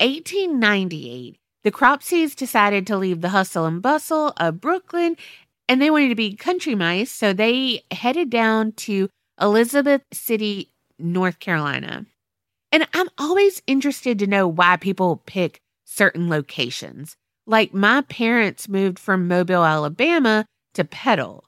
1898, the Cropseys decided to leave the hustle and bustle of Brooklyn, and they wanted to be country mice, so they headed down to Elizabeth City, North Carolina. And I'm always interested to know why people pick certain locations. Like my parents moved from Mobile, Alabama to Petal.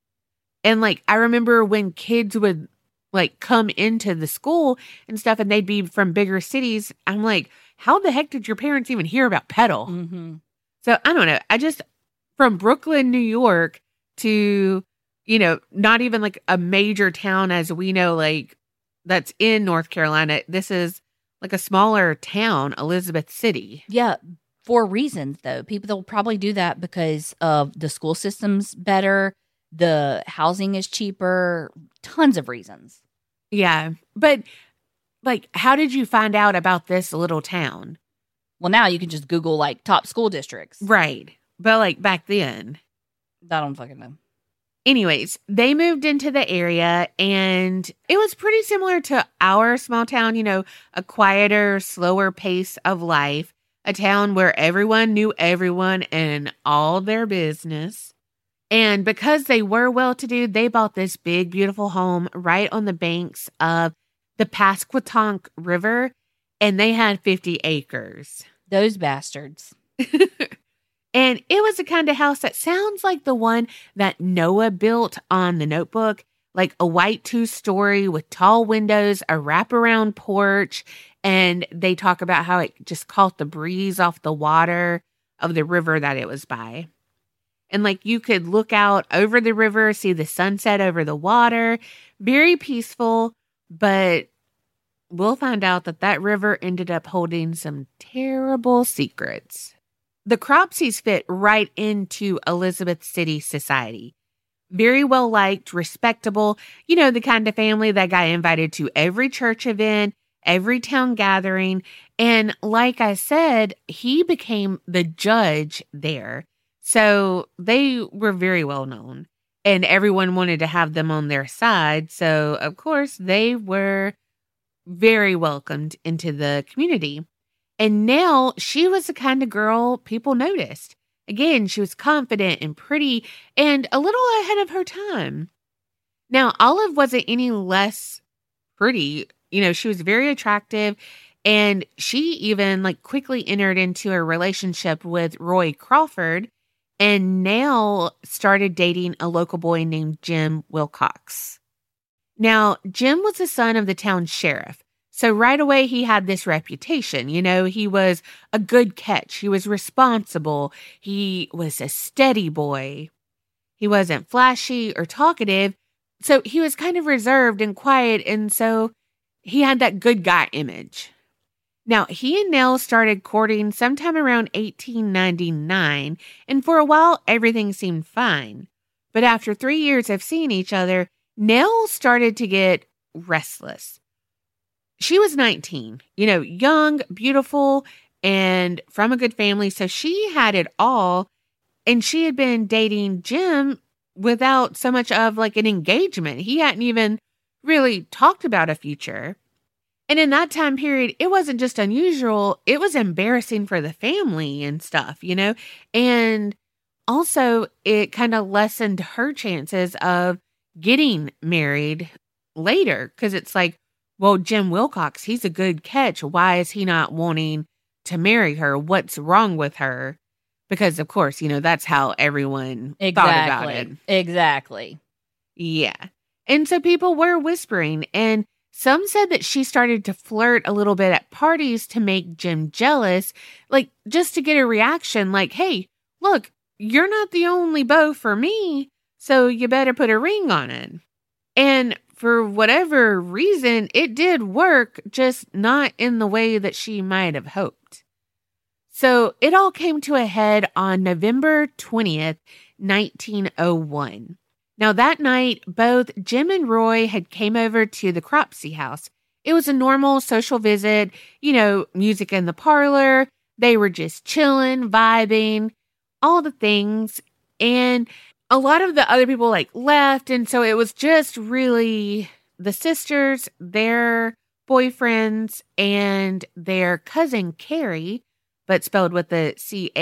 And I remember when kids would come into the school and stuff and they'd be from bigger cities. I'm like, how the heck did your parents even hear about Petal? Mm-hmm. So I don't know. From Brooklyn, New York to, not even a major town as we know, that's in North Carolina. This is a smaller town, Elizabeth City. Yeah. For reasons, though. People will probably do that because of the school system's better, the housing is cheaper, tons of reasons. Yeah. But, how did you find out about this little town? Well, now you can just Google, top school districts. Right. But, back then. I don't fucking know. Anyways, they moved into the area, and it was pretty similar to our small town, a quieter, slower pace of life. A town where everyone knew everyone and all their business. And because they were well-to-do, they bought this big, beautiful home right on the banks of the Pasquotank River, and they had 50 acres. Those bastards. And it was the kind of house that sounds like the one that Noah built on The Notebook, like a white 2-story with tall windows, a wraparound porch, and they talk about how it just caught the breeze off the water of the river that it was by. And you could look out over the river, see the sunset over the water. Very peaceful, but we'll find out that river ended up holding some terrible secrets. The Cropseys fit right into Elizabeth City society. Very well liked, respectable, the kind of family that got invited to every church event, every town gathering. And like I said, he became the judge there. So they were very well known and everyone wanted to have them on their side. So of course they were very welcomed into the community. And Nell, she was the kind of girl people noticed. Again, she was confident and pretty and a little ahead of her time. Now, Olive wasn't any less pretty. She was very attractive, and she even quickly entered into a relationship with Roy Crawford. And Nell started dating a local boy named Jim Wilcox. Now, Jim was the son of the town sheriff. So right away, he had this reputation. You know, he was a good catch. He was responsible. He was a steady boy. He wasn't flashy or talkative. So he was kind of reserved and quiet. And so he had that good guy image. Now, he and Nell started courting sometime around 1899. And for a while, everything seemed fine. But after 3 years of seeing each other, Nell started to get restless. She was 19, you know, young, beautiful, and from a good family. So she had it all. And she had been dating Jim without so much of like an engagement. He hadn't even really talked about a future. And in that time period, it wasn't just unusual. It was embarrassing for the family and stuff, you know. And also it kind of lessened her chances of getting married later. Because it's like, well, Jim Wilcox, he's a good catch. Why is he not wanting to marry her? What's wrong with her? Because, of course, you know, that's how everyone thought about it. Exactly. Yeah. And so people were whispering, and some said that she started to flirt a little bit at parties to make Jim jealous, like just to get a reaction like, hey, look, you're not the only beau for me, so you better put a ring on it. And for whatever reason, it did work, just not in the way that she might have hoped. So it all came to a head on November 20th, 1901. Now that night, both Jim and Roy had came over to the Cropsey house. It was a normal social visit, you know, music in the parlor. They were just chilling, vibing, all the things. And a lot of the other people like left. And so it was just really the sisters, their boyfriends, and their cousin Carrie, but spelled with the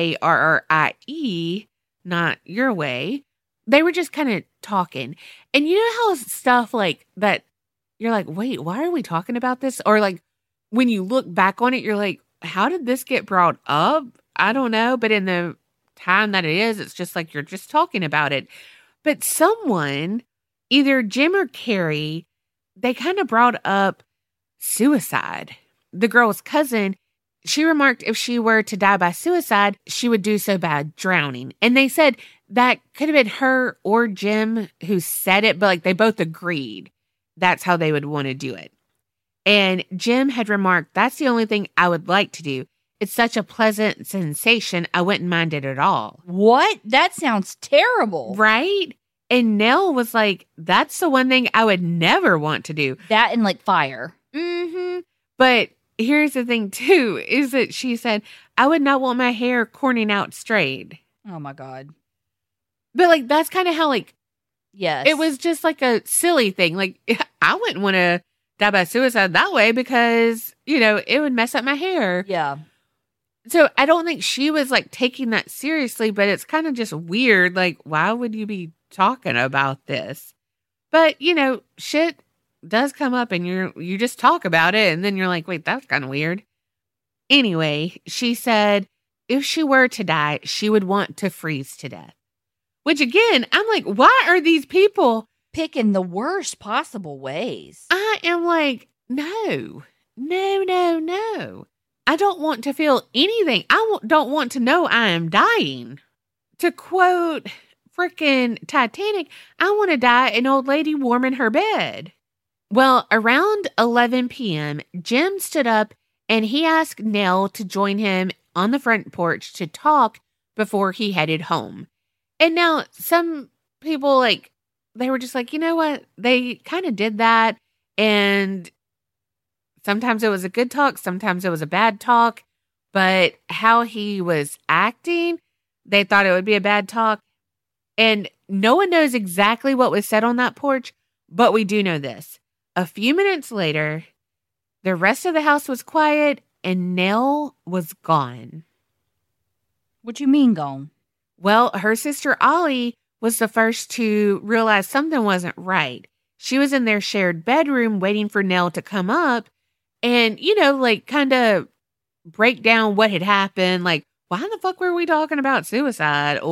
Carrie, not your way. They were just kind of talking. And you know how stuff like that, you're like, wait, why are we talking about this? Or like when you look back on it, you're like, how did this get brought up? I don't know. But in the time that it is, it's just like you're just talking about it. But someone, either Jim or Carrie, they kind of brought up suicide. The girl's cousin, she remarked if she were to die by suicide, she would do so by drowning. And they said that could have been her or Jim who said it, but like they both agreed that's how they would want to do it. And Jim had remarked, that's the only thing I would like to do. It's such a pleasant sensation, I wouldn't mind it at all. What? That sounds terrible. Right? And Nell was like, that's the one thing I would never want to do. That and like fire. Mm-hmm. But here's the thing too, is that she said, I would not want my hair corning out straight. Oh my God. But like, that's kind of how like, yes, it was just like a silly thing. Like, I wouldn't want to die by suicide that way because, you know, it would mess up my hair. Yeah. So I don't think she was like taking that seriously, but it's kind of just weird. Like, why would you be talking about this? But, you know, shit does come up and you just talk about it. And then you're like, wait, that's kind of weird. Anyway, she said if she were to die, she would want to freeze to death. Which again, I'm like, why are these people picking the worst possible ways? I am like, no. I don't want to feel anything. I don't want to know I am dying. To quote frickin' Titanic, I want to die an old lady warm in her bed. Well, around 11 p.m., Jim stood up and he asked Nell to join him on the front porch to talk before he headed home. And now some people, like, they were just like, you know what? They kind of did that. And sometimes it was a good talk. Sometimes it was a bad talk. But how he was acting, they thought it would be a bad talk. And no one knows exactly what was said on that porch. But we do know this. A few minutes later, the rest of the house was quiet and Nell was gone. What you mean gone? Well, her sister Ollie was the first to realize something wasn't right. She was in their shared bedroom waiting for Nell to come up and, you know, like kind of break down what had happened. Like, why the fuck were we talking about suicide? Or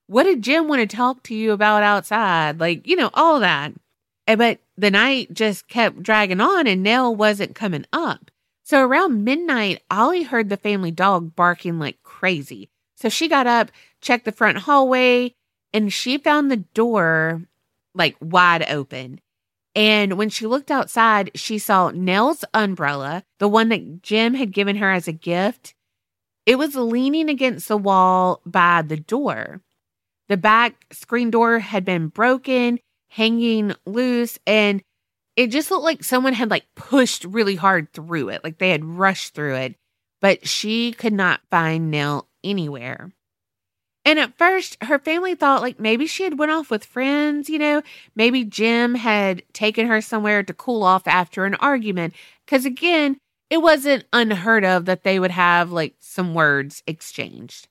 What did Jim want to talk to you about outside? Like, all that. But the night just kept dragging on and Nell wasn't coming up. So around midnight, Ollie heard the family dog barking like crazy. So she got up, checked the front hallway, and she found the door like wide open. And when she looked outside, she saw Nell's umbrella, the one that Jim had given her as a gift. It was leaning against the wall by the door. The back screen door had been broken, hanging loose, and it just looked like someone had like pushed really hard through it, like they had rushed through it. But she could not find Nell anywhere. And at first, her family thought like maybe she had went off with friends, maybe Jim had taken her somewhere to cool off after an argument. Because again, it wasn't unheard of that they would have like some words exchanged.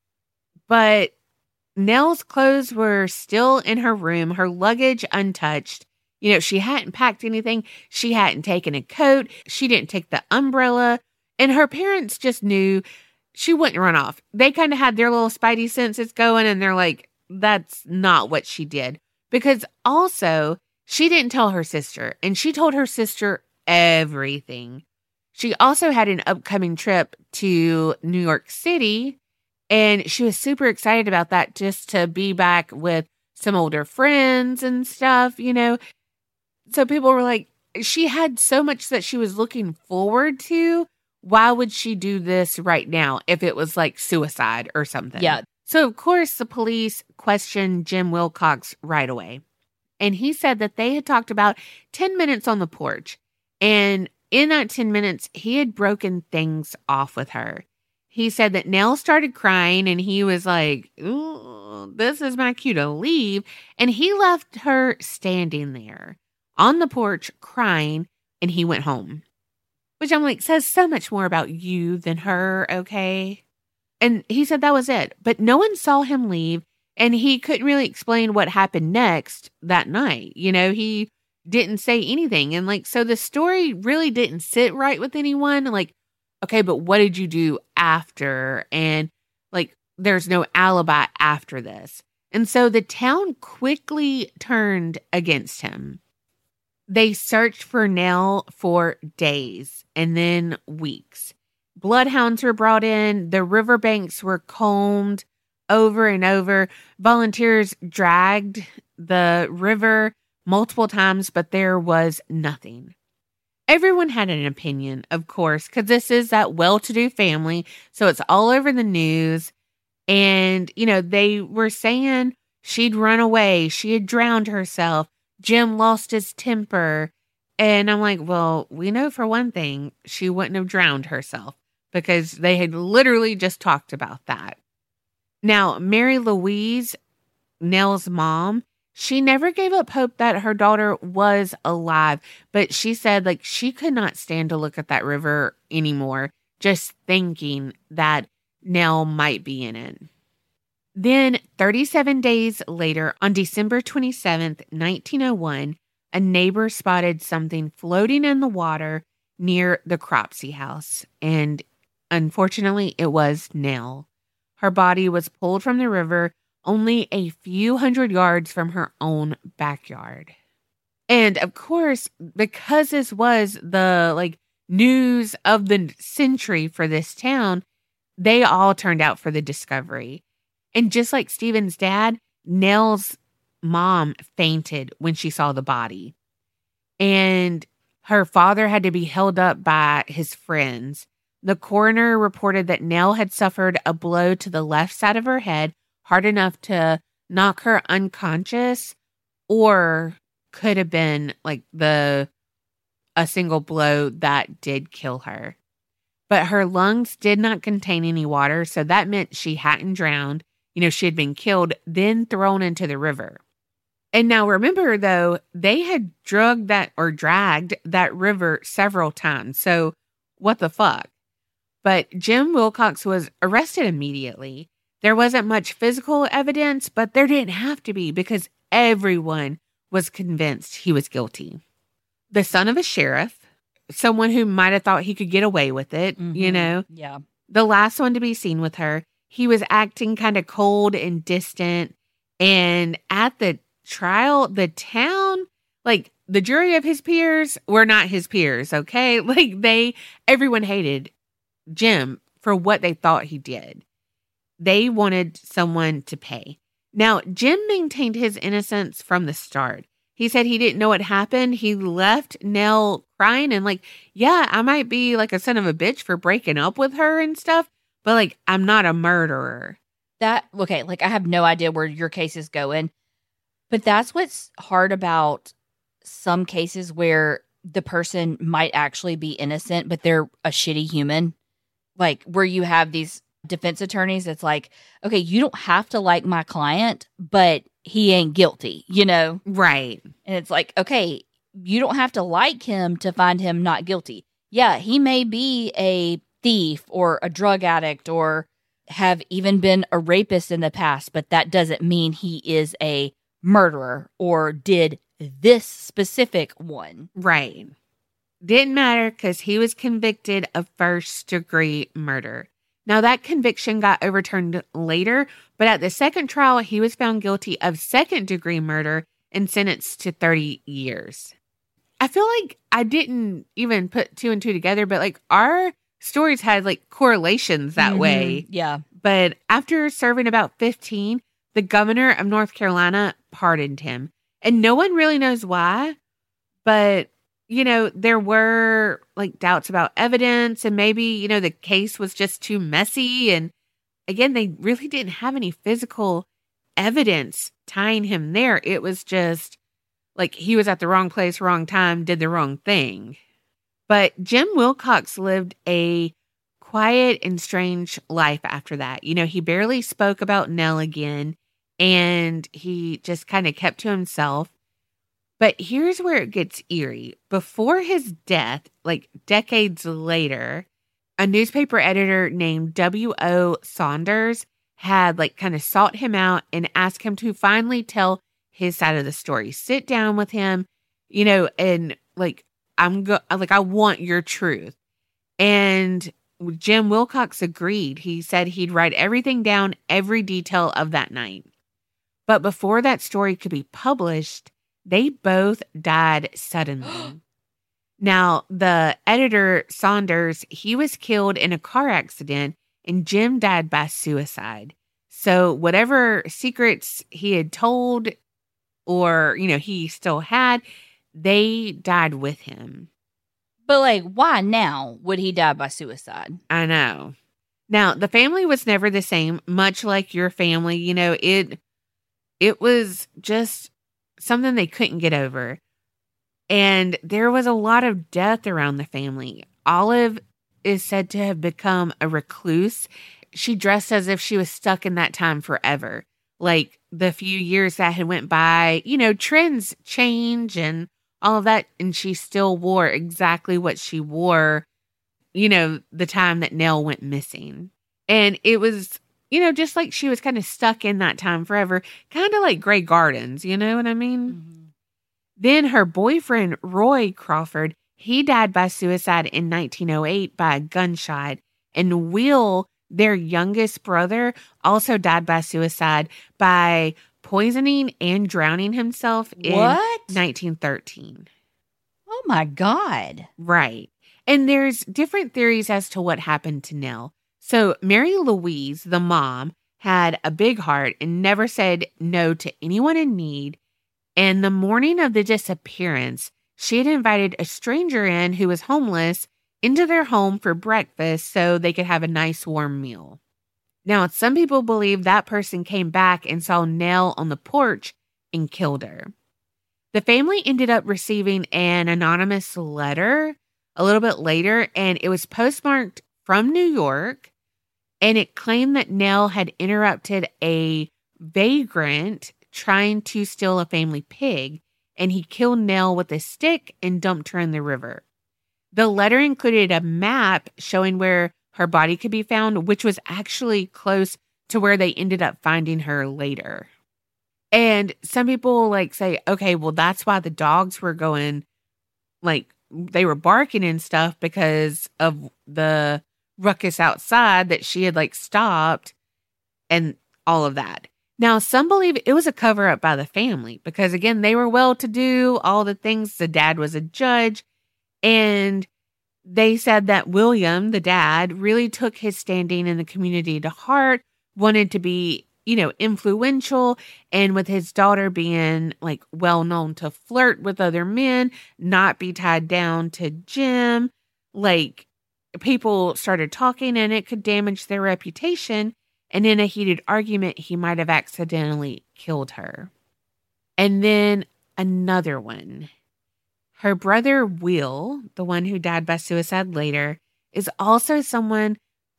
But Nell's clothes were still in her room, her luggage untouched. She hadn't packed anything. She hadn't taken a coat. She didn't take the umbrella. And her parents just knew she wouldn't run off. They kind of had their little spidey senses going, and they're like, that's not what she did. Because also, she didn't tell her sister, and she told her sister everything. She also had an upcoming trip to New York City, and she was super excited about that, just to be back with some older friends and stuff, So people were like, she had so much that she was looking forward to. Why would she do this right now if it was like suicide or something? Yeah. So, of course, the police questioned Jim Wilcox right away. And he said that they had talked about 10 minutes on the porch. And in that 10 minutes, he had broken things off with her. He said that Nell started crying and he was like, ooh, this is my cue to leave. And he left her standing there on the porch crying, and he went home. Which I'm like, says so much more about you than her, okay? And he said that was it. But no one saw him leave, and he couldn't really explain what happened next that night. He didn't say anything. And like, so the story really didn't sit right with anyone. Like, okay, but what did you do after? And like, there's no alibi after this. And so the town quickly turned against him. They searched for Nell for days and then weeks. Bloodhounds were brought in. The riverbanks were combed over and over. Volunteers dragged the river multiple times, but there was nothing. Everyone had an opinion, of course, because this is that well-to-do family, so it's all over the news. And, they were saying she'd run away. She had drowned herself. Jim lost his temper. And I'm like, well, we know for one thing, she wouldn't have drowned herself because they had literally just talked about that. Now, Mary Louise, Nell's mom, she never gave up hope that her daughter was alive, but she said like she could not stand to look at that river anymore, just thinking that Nell might be in it. Then 37 days later, on December 27th, 1901, a neighbor spotted something floating in the water near the Cropsey house. And unfortunately, it was Nell. Her body was pulled from the river only a few hundred yards from her own backyard. And of course, because this was the news of the century for this town, they all turned out for the discovery. And just like Stephen's dad, Nell's mom fainted when she saw the body. And her father had to be held up by his friends. The coroner reported that Nell had suffered a blow to the left side of her head, hard enough to knock her unconscious, or could have been a single blow that did kill her. But her lungs did not contain any water, so that meant she hadn't drowned. She had been killed, then thrown into the river. And now remember, though, they had dragged that river several times. So what the fuck? But Jim Wilcox was arrested immediately. There wasn't much physical evidence, but there didn't have to be because everyone was convinced he was guilty. The son of a sheriff, someone who might have thought he could get away with it, Yeah. the last one to be seen with her, he was acting kind of cold and distant. And at the trial, the town, like the jury of his peers were not his peers, okay? Like everyone hated Jim for what they thought he did. They wanted someone to pay. Now, Jim maintained his innocence from the start. He said he didn't know what happened. He left Nell crying and like, yeah, I might be like a son of a bitch for breaking up with her and stuff, but like, I'm not a murderer. Okay, like I have no idea where your case is going, but that's what's hard about some cases where the person might actually be innocent, but they're a shitty human. Like where you have these defense attorneys, it's like, okay, you don't have to like my client, but he ain't guilty, you know? Right. And it's like, okay, you don't have to like him to find him not guilty. Yeah, he may be a thief or a drug addict or have even been a rapist in the past, but that doesn't mean he is a murderer or did this specific one. Right. Didn't matter because he was convicted of first-degree murder. Now, that conviction got overturned later, but at the second trial, he was found guilty of second-degree murder and sentenced to 30 years. I feel like I didn't even put two and two together, but like our stories had like correlations that way. Yeah. But after serving about 15, the governor of North Carolina pardoned him. And no one really knows why, but you know, there were like doubts about evidence and maybe, you know, the case was just too messy. And again, they really didn't have any physical evidence tying him there. It was just like he was at the wrong place, wrong time, did the wrong thing. But Jim Wilcox lived a quiet and strange life after that. You know, he barely spoke about Nell again and he just kind of kept to himself. But here's where it gets eerie. Before his death, like decades later, a newspaper editor named W.O. Saunders had like kind of sought him out and asked him to finally tell his side of the story. Sit down with him, you know, and like, I want your truth. And Jim Wilcox agreed. He said he'd write everything down, every detail of that night. But before that story could be published, they both died suddenly. Now, the editor, Saunders, he was killed in a car accident and Jim died by suicide. So whatever secrets he had told or, you know, he still had, they died with him. But like, why now would he die by suicide? I know. Now, the family was never the same, much like your family. You know, it was just something they couldn't get over. And there was a lot of death around the family. Olive is said to have become a recluse. She dressed as if she was stuck in that time forever. Like the few years that had went by, you know, trends change and all of that. And she still wore exactly what she wore, you know, the time that Nell went missing. And it was, you know, just like she was kind of stuck in that time forever, kind of like Grey Gardens, you know what I mean? Mm-hmm. Then her boyfriend, Roy Crawford, he died by suicide in 1908 by a gunshot. And Will, their youngest brother, also died by suicide by poisoning and drowning himself in 1913. Oh my God. Right. And there's different theories as to what happened to Nell. So Mary Louise, the mom, had a big heart and never said no to anyone in need. And the morning of the disappearance, she had invited a stranger in who was homeless into their home for breakfast so they could have a nice warm meal. Now, some people believe that person came back and saw Nell on the porch and killed her. The family ended up receiving an anonymous letter a little bit later, and it was postmarked from New York, and it claimed that Nell had interrupted a vagrant trying to steal a family pig, and he killed Nell with a stick and dumped her in the river. The letter included a map showing where her body could be found, which was actually close to where they ended up finding her later. And some people like say, okay, well, that's why the dogs were going, like, they were barking and stuff because of the ruckus outside that she had like stopped. and all of that. Now, some believe it was a cover-up by the family because, again, they were well-to-do, all the things. The dad was a judge, and they said that William, the dad, really took his standing in the community to heart, wanted to be, influential, and with his daughter being, like, well-known to flirt with other men, not be tied down to Jim, like, people started talking, and it could damage their reputation. And in a heated argument, he might have accidentally killed her. And then another one. Her brother, Will, the one who died by suicide later, is also someone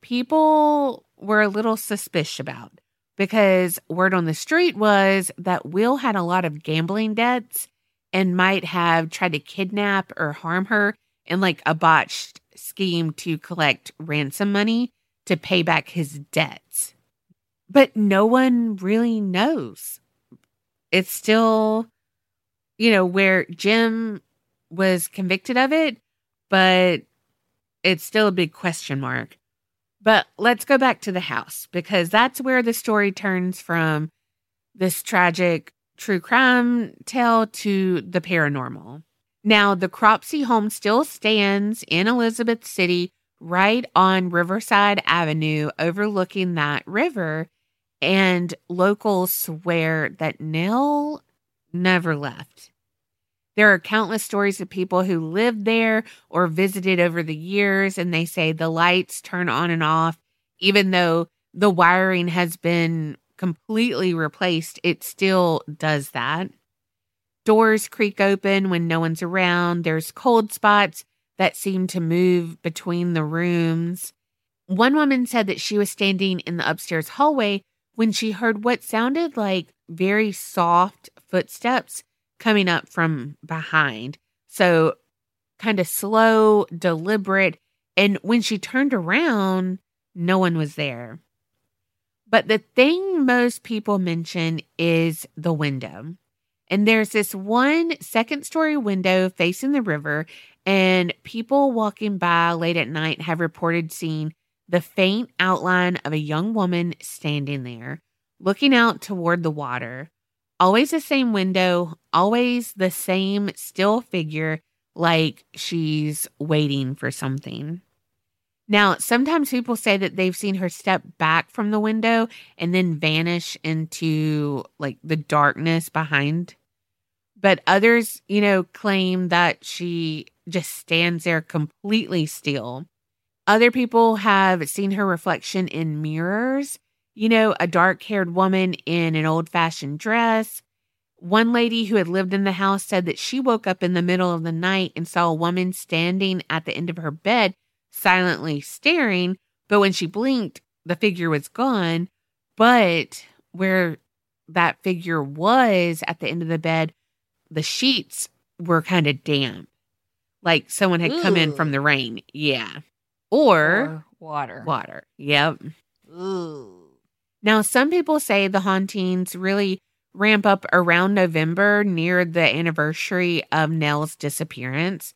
people were a little suspicious about because word on the street was that Will had a lot of gambling debts and might have tried to kidnap or harm her in like a botched scheme to collect ransom money to pay back his debts. But no one really knows. It's still, where Jim was convicted of it, but it's still a big question mark. But let's go back to the house because that's where the story turns from this tragic true crime tale to the paranormal. Now, the Cropsey home still stands in Elizabeth City, right on Riverside Avenue, overlooking that river. And locals swear that Nell never left. There are countless stories of people who lived there or visited over the years, and they say the lights turn on and off. Even though the wiring has been completely replaced, it still does that. Doors creak open when no one's around. There's cold spots that seem to move between the rooms. One woman said that she was standing in the upstairs hallway when she heard what sounded like very soft footsteps coming up from behind. So kind of slow, deliberate. And when she turned around, no one was there. But the thing most people mention is the window. And there's this one second-story window facing the river, and people walking by late at night have reported seeing the faint outline of a young woman standing there, looking out toward the water. Always the same window, always the same still figure, like she's waiting for something. Now, sometimes people say that they've seen her step back from the window and then vanish into like the darkness behind. But others, claim that she just stands there completely still. Other people have seen her reflection in mirrors, a dark-haired woman in an old-fashioned dress. One lady who had lived in the house said that she woke up in the middle of the night and saw a woman standing at the end of her bed, silently staring, but when she blinked, the figure was gone. But where that figure was at the end of the bed, the sheets were kind of damp, like someone had come in from the rain. Yeah. Or water. Water. Yep. Ooh. Now, some people say the hauntings really ramp up around November near the anniversary of Nell's disappearance.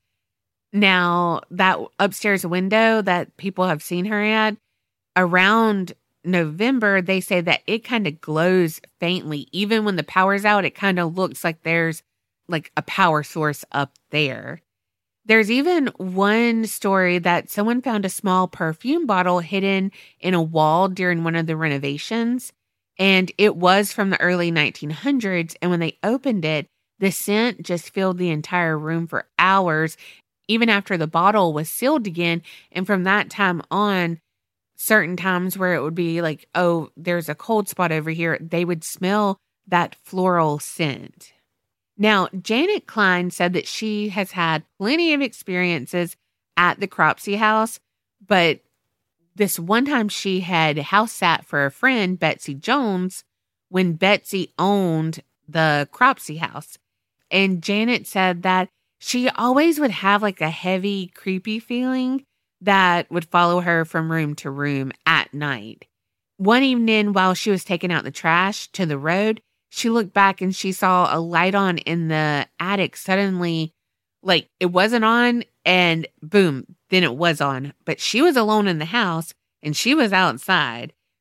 Now, that upstairs window that people have seen her at, around November, they say that it kind of glows faintly. Even when the power's out, it kind of looks like there's like a power source up there. There's even one story that someone found a small perfume bottle hidden in a wall during one of the renovations. And it was from the early 1900s. And when they opened it, the scent just filled the entire room for hours, even after the bottle was sealed again. And from that time on, certain times where it would be like, oh, there's a cold spot over here, they would smell that floral scent. Now, Janet Klein said that she has had plenty of experiences at the Cropsey house, but this one time she had house sat for a friend, Betsy Jones, when Betsy owned the Cropsey house. And Janet said that she always would have like a heavy, creepy feeling that would follow her from room to room at night. One evening while she was taking out the trash to the road, she looked back and she saw a light on in the attic suddenly, like it wasn't on and boom, then it was on. But she was alone in the house and she was outside.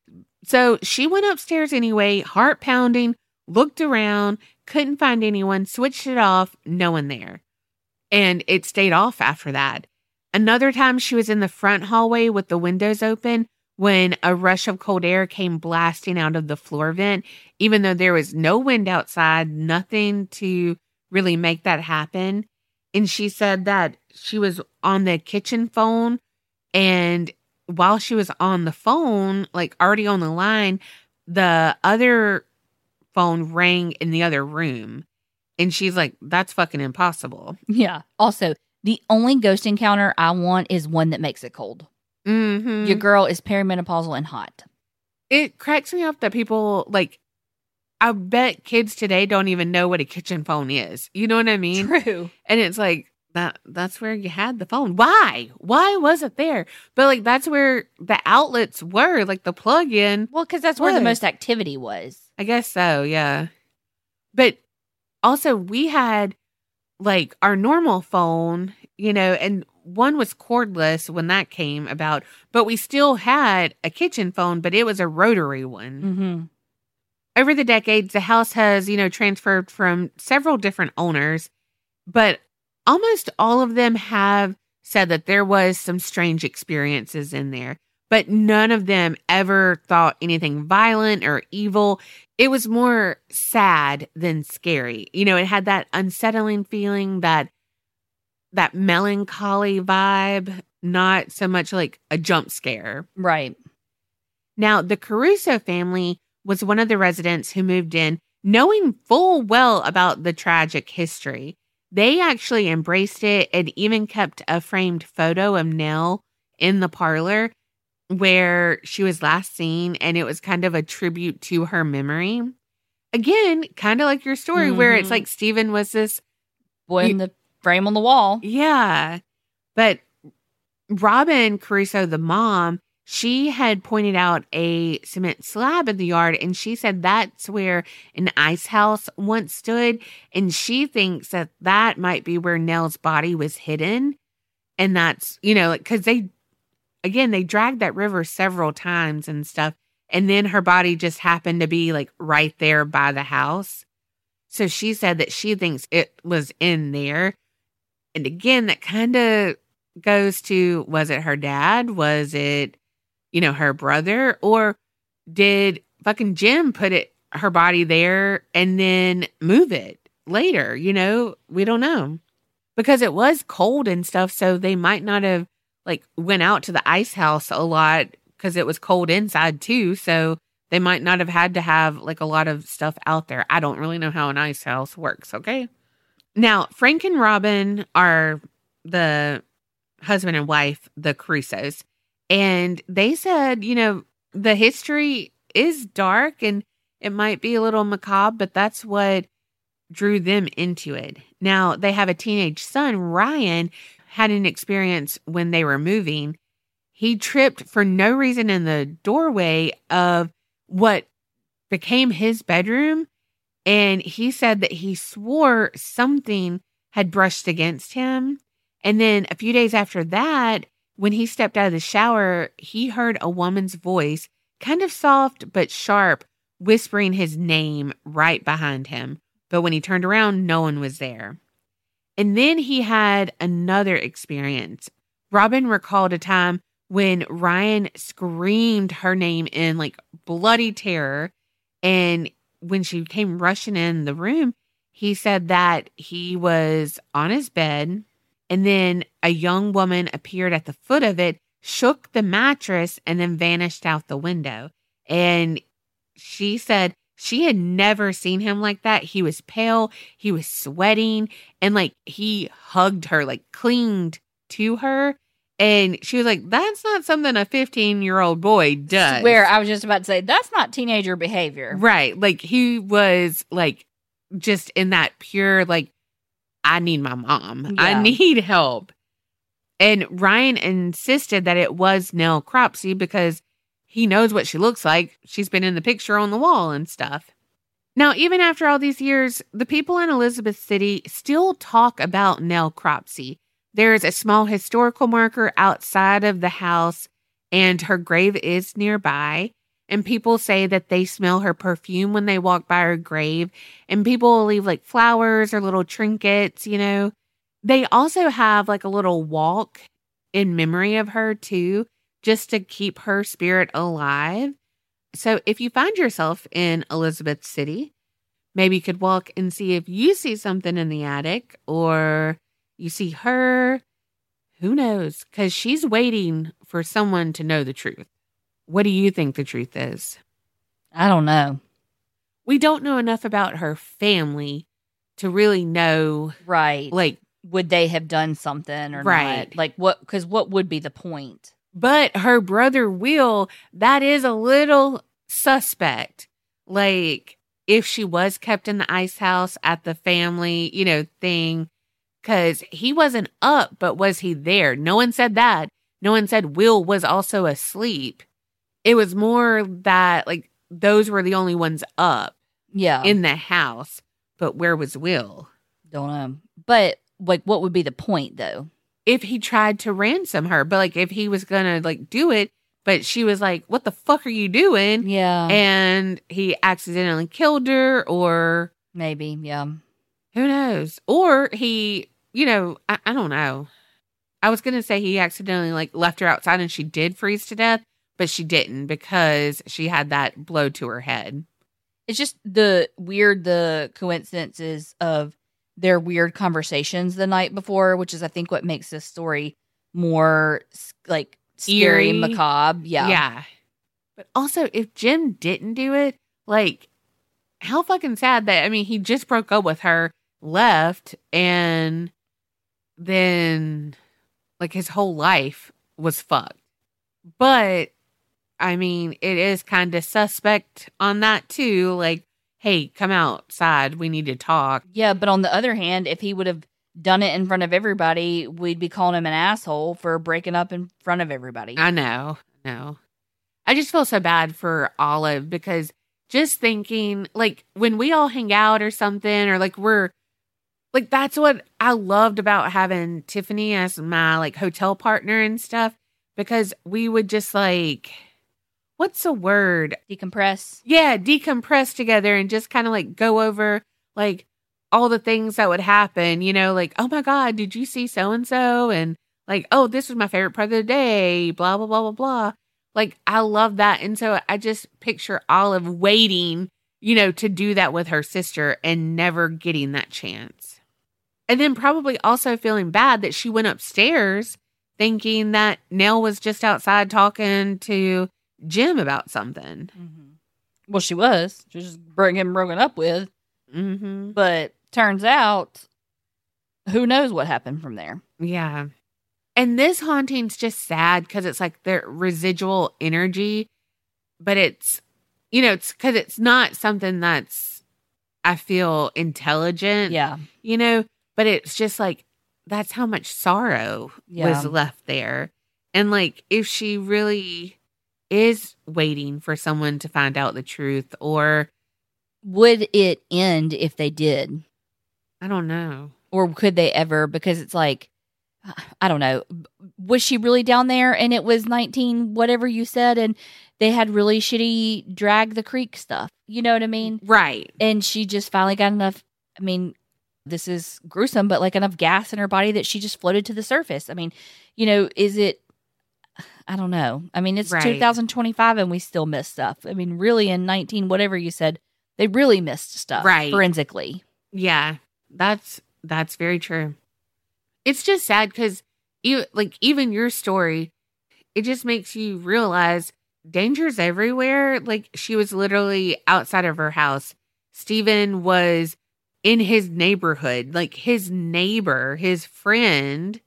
So she went upstairs anyway, heart pounding, looked around, couldn't find anyone, switched it off, no one there. And it stayed off after that. Another time she was in the front hallway with the windows open when a rush of cold air came blasting out of the floor vent, even though there was no wind outside, nothing to really make that happen. And she said that she was on the kitchen phone, and while she was on the phone, like already on the line, the other phone rang in the other room. And she's like, that's fucking impossible. Yeah. Also, the only ghost encounter I want is one that makes it cold. Mm-hmm. Your girl is perimenopausal and hot. It cracks me up that people, like, I bet kids today don't even know what a kitchen phone is. You know what I mean? True. And it's like, that's where you had the phone. Why? Why was it there? But, like, that's where the outlets were, like the plug-in. Well, because that's where the most activity was. I guess so, yeah. But also, we had, like, our normal phone, you know, and one was cordless when that came about, but we still had a kitchen phone, but it was a rotary one. Mm-hmm. Over the decades, the house has, you know, transferred from several different owners, but almost all of them have said that there was some strange experiences in there, but none of them ever thought anything violent or evil. It was more sad than scary. You know, it had that unsettling feeling, that melancholy vibe, not so much like a jump scare. Right. Now, the Caruso family was one of the residents who moved in knowing full well about the tragic history. They actually embraced it and even kept a framed photo of Nell in the parlor where she was last seen, and it was kind of a tribute to her memory. Again, kind of like your story, where it's like Stephen was this boy in the frame on the wall. Yeah. But Robin Caruso, the mom, she had pointed out a cement slab in the yard, and she said that's where an ice house once stood. And she thinks that that might be where Nell's body was hidden. And that's, you know, because they dragged that river several times and stuff. And then her body just happened to be like right there by the house. So she said that she thinks it was in there. And again, that kind of goes to, was it her dad? Was it, you know, her brother? Or did fucking Jim put her body there and then move it later? You know, we don't know. Because it was cold and stuff, so they might not have like went out to the ice house a lot because it was cold inside too. So they might not have had to have like a lot of stuff out there. I don't really know how an ice house works. Okay. Now, Frank and Robin are the husband and wife, the Carusos. And they said, you know, the history is dark and it might be a little macabre, but that's what drew them into it. Now, they have a teenage son, Ryan, had an experience when they were moving. He tripped for no reason in the doorway of what became his bedroom. And he said that he swore something had brushed against him. And then a few days after that, when he stepped out of the shower, he heard a woman's voice, kind of soft but sharp, whispering his name right behind him. But when he turned around, no one was there. And then he had another experience. Robin recalled a time when Ryan screamed her name in like bloody terror. And when she came rushing in the room, he said that he was on his bed. And then a young woman appeared at the foot of it, shook the mattress, and then vanished out the window. And she said she had never seen him like that. He was pale, he was sweating, and like he hugged her, like clinged to her. And she was like, that's not something a 15-year-old boy does. Where I was just about to say, that's not teenager behavior. Right. Like he was like just in that pure, like, I need my mom. Yeah. I need help. And Ryan insisted that it was Nell Cropsey because he knows what she looks like. She's been in the picture on the wall and stuff. Now, even after all these years, the people in Elizabeth City still talk about Nell Cropsey. There's a small historical marker outside of the house, and her grave is nearby. And people say that they smell her perfume when they walk by her grave. And people will leave like flowers or little trinkets, you know. They also have like a little walk in memory of her too, just to keep her spirit alive. So if you find yourself in Elizabeth City, maybe you could walk and see if you see something in the attic or you see her. Who knows? Because she's waiting for someone to know the truth. What do you think the truth is? I don't know. We don't know enough about her family to really know. Right. Like, would they have done something or right. not? Like, what? Because what would be the point? But her brother Will, that is a little suspect. Like, if she was kept in the ice house at the family, you know, thing. Because he wasn't up, but was he there? No one said that. No one said Will was also asleep. It was more that, like, those were the only ones up in the house. But where was Will? Don't know. But, like, what would be the point, though? If he tried to ransom her. But, like, if he was going to, like, do it, but she was like, what the fuck are you doing? Yeah. And he accidentally killed her, or... Maybe, yeah. Who knows? Or he, you know, I don't know. I was going to say he accidentally, like, left her outside and she did freeze to death. But she didn't because she had that blow to her head. It's just the coincidences of their weird conversations the night before, which is, I think, what makes this story more, like, scary, eerie, macabre. Yeah. Yeah. But also, if Jim didn't do it, like, how fucking sad that, I mean, he just broke up with her, left, and then, like, his whole life was fucked. But... I mean, it is kind of suspect on that too. Like, hey, come outside. We need to talk. Yeah, but on the other hand, if he would have done it in front of everybody, we'd be calling him an asshole for breaking up in front of everybody. I know. No. I just feel so bad for Olive because just thinking, like, when we all hang out or something, or like we're, like, that's what I loved about having Tiffany as my, like, hotel partner and stuff, because we would just, like... What's the word? Decompress. Yeah, decompress together and just kind of like go over like all the things that would happen, you know, like, oh my God, did you see so-and-so? And like, oh, this was my favorite part of the day, blah, blah, blah, blah, blah. Like, I love that. And so I just picture Olive waiting, you know, to do that with her sister and never getting that chance. And then probably also feeling bad that she went upstairs thinking that Nell was just outside talking to Jim about something. Mm-hmm. Well, she was. She was just getting broken up with. Mm-hmm. But turns out, who knows what happened from there. Yeah. And this haunting's just sad because it's like their residual energy. But it's, you know, it's because it's not something that's, I feel, intelligent. Yeah. You know, but it's just like, that's how much sorrow was left there. And like, if she really... is waiting for someone to find out the truth, or would it end if they did? I don't know. Or could they ever? Because it's like, I don't know. Was she really down there and it was 19, whatever you said, and they had really shitty drag the creek stuff? You know what I mean? Right. And she just finally got enough. I mean, this is gruesome, but like enough gas in her body that she just floated to the surface. I mean, you know, is it? I don't know. I mean, it's 2025 and we still miss stuff. I mean, really in 19, whatever you said, they really missed stuff forensically. Yeah, that's very true. It's just sad because even your story, it just makes you realize danger's everywhere. Like, she was literally outside of her house. Stephen was in his neighborhood. Like, his neighbor, his friend,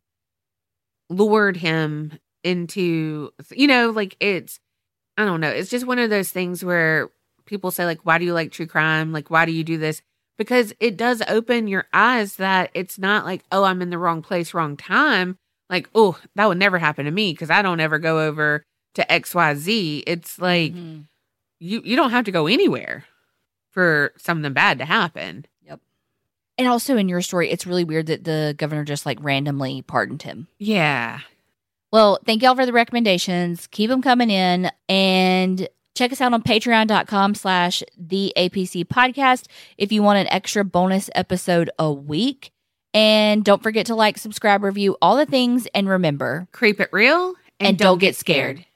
lured him into, you know, like, it's, I don't know. It's just one of those things where people say, like, why do you like true crime? Like, why do you do this? Because it does open your eyes that it's not like, oh, I'm in the wrong place, wrong time. Like, oh, that would never happen to me because I don't ever go over to XYZ. It's like, you don't have to go anywhere for something bad to happen. Yep. And also in your story, it's really weird that the governor just like randomly pardoned him. Yeah. Well, thank y'all for the recommendations. Keep them coming in. And Check us out on patreon.com/the APC podcast if you want an extra bonus episode a week. And don't forget to like, subscribe, review, all the things. And remember, Creep it real and don't get scared.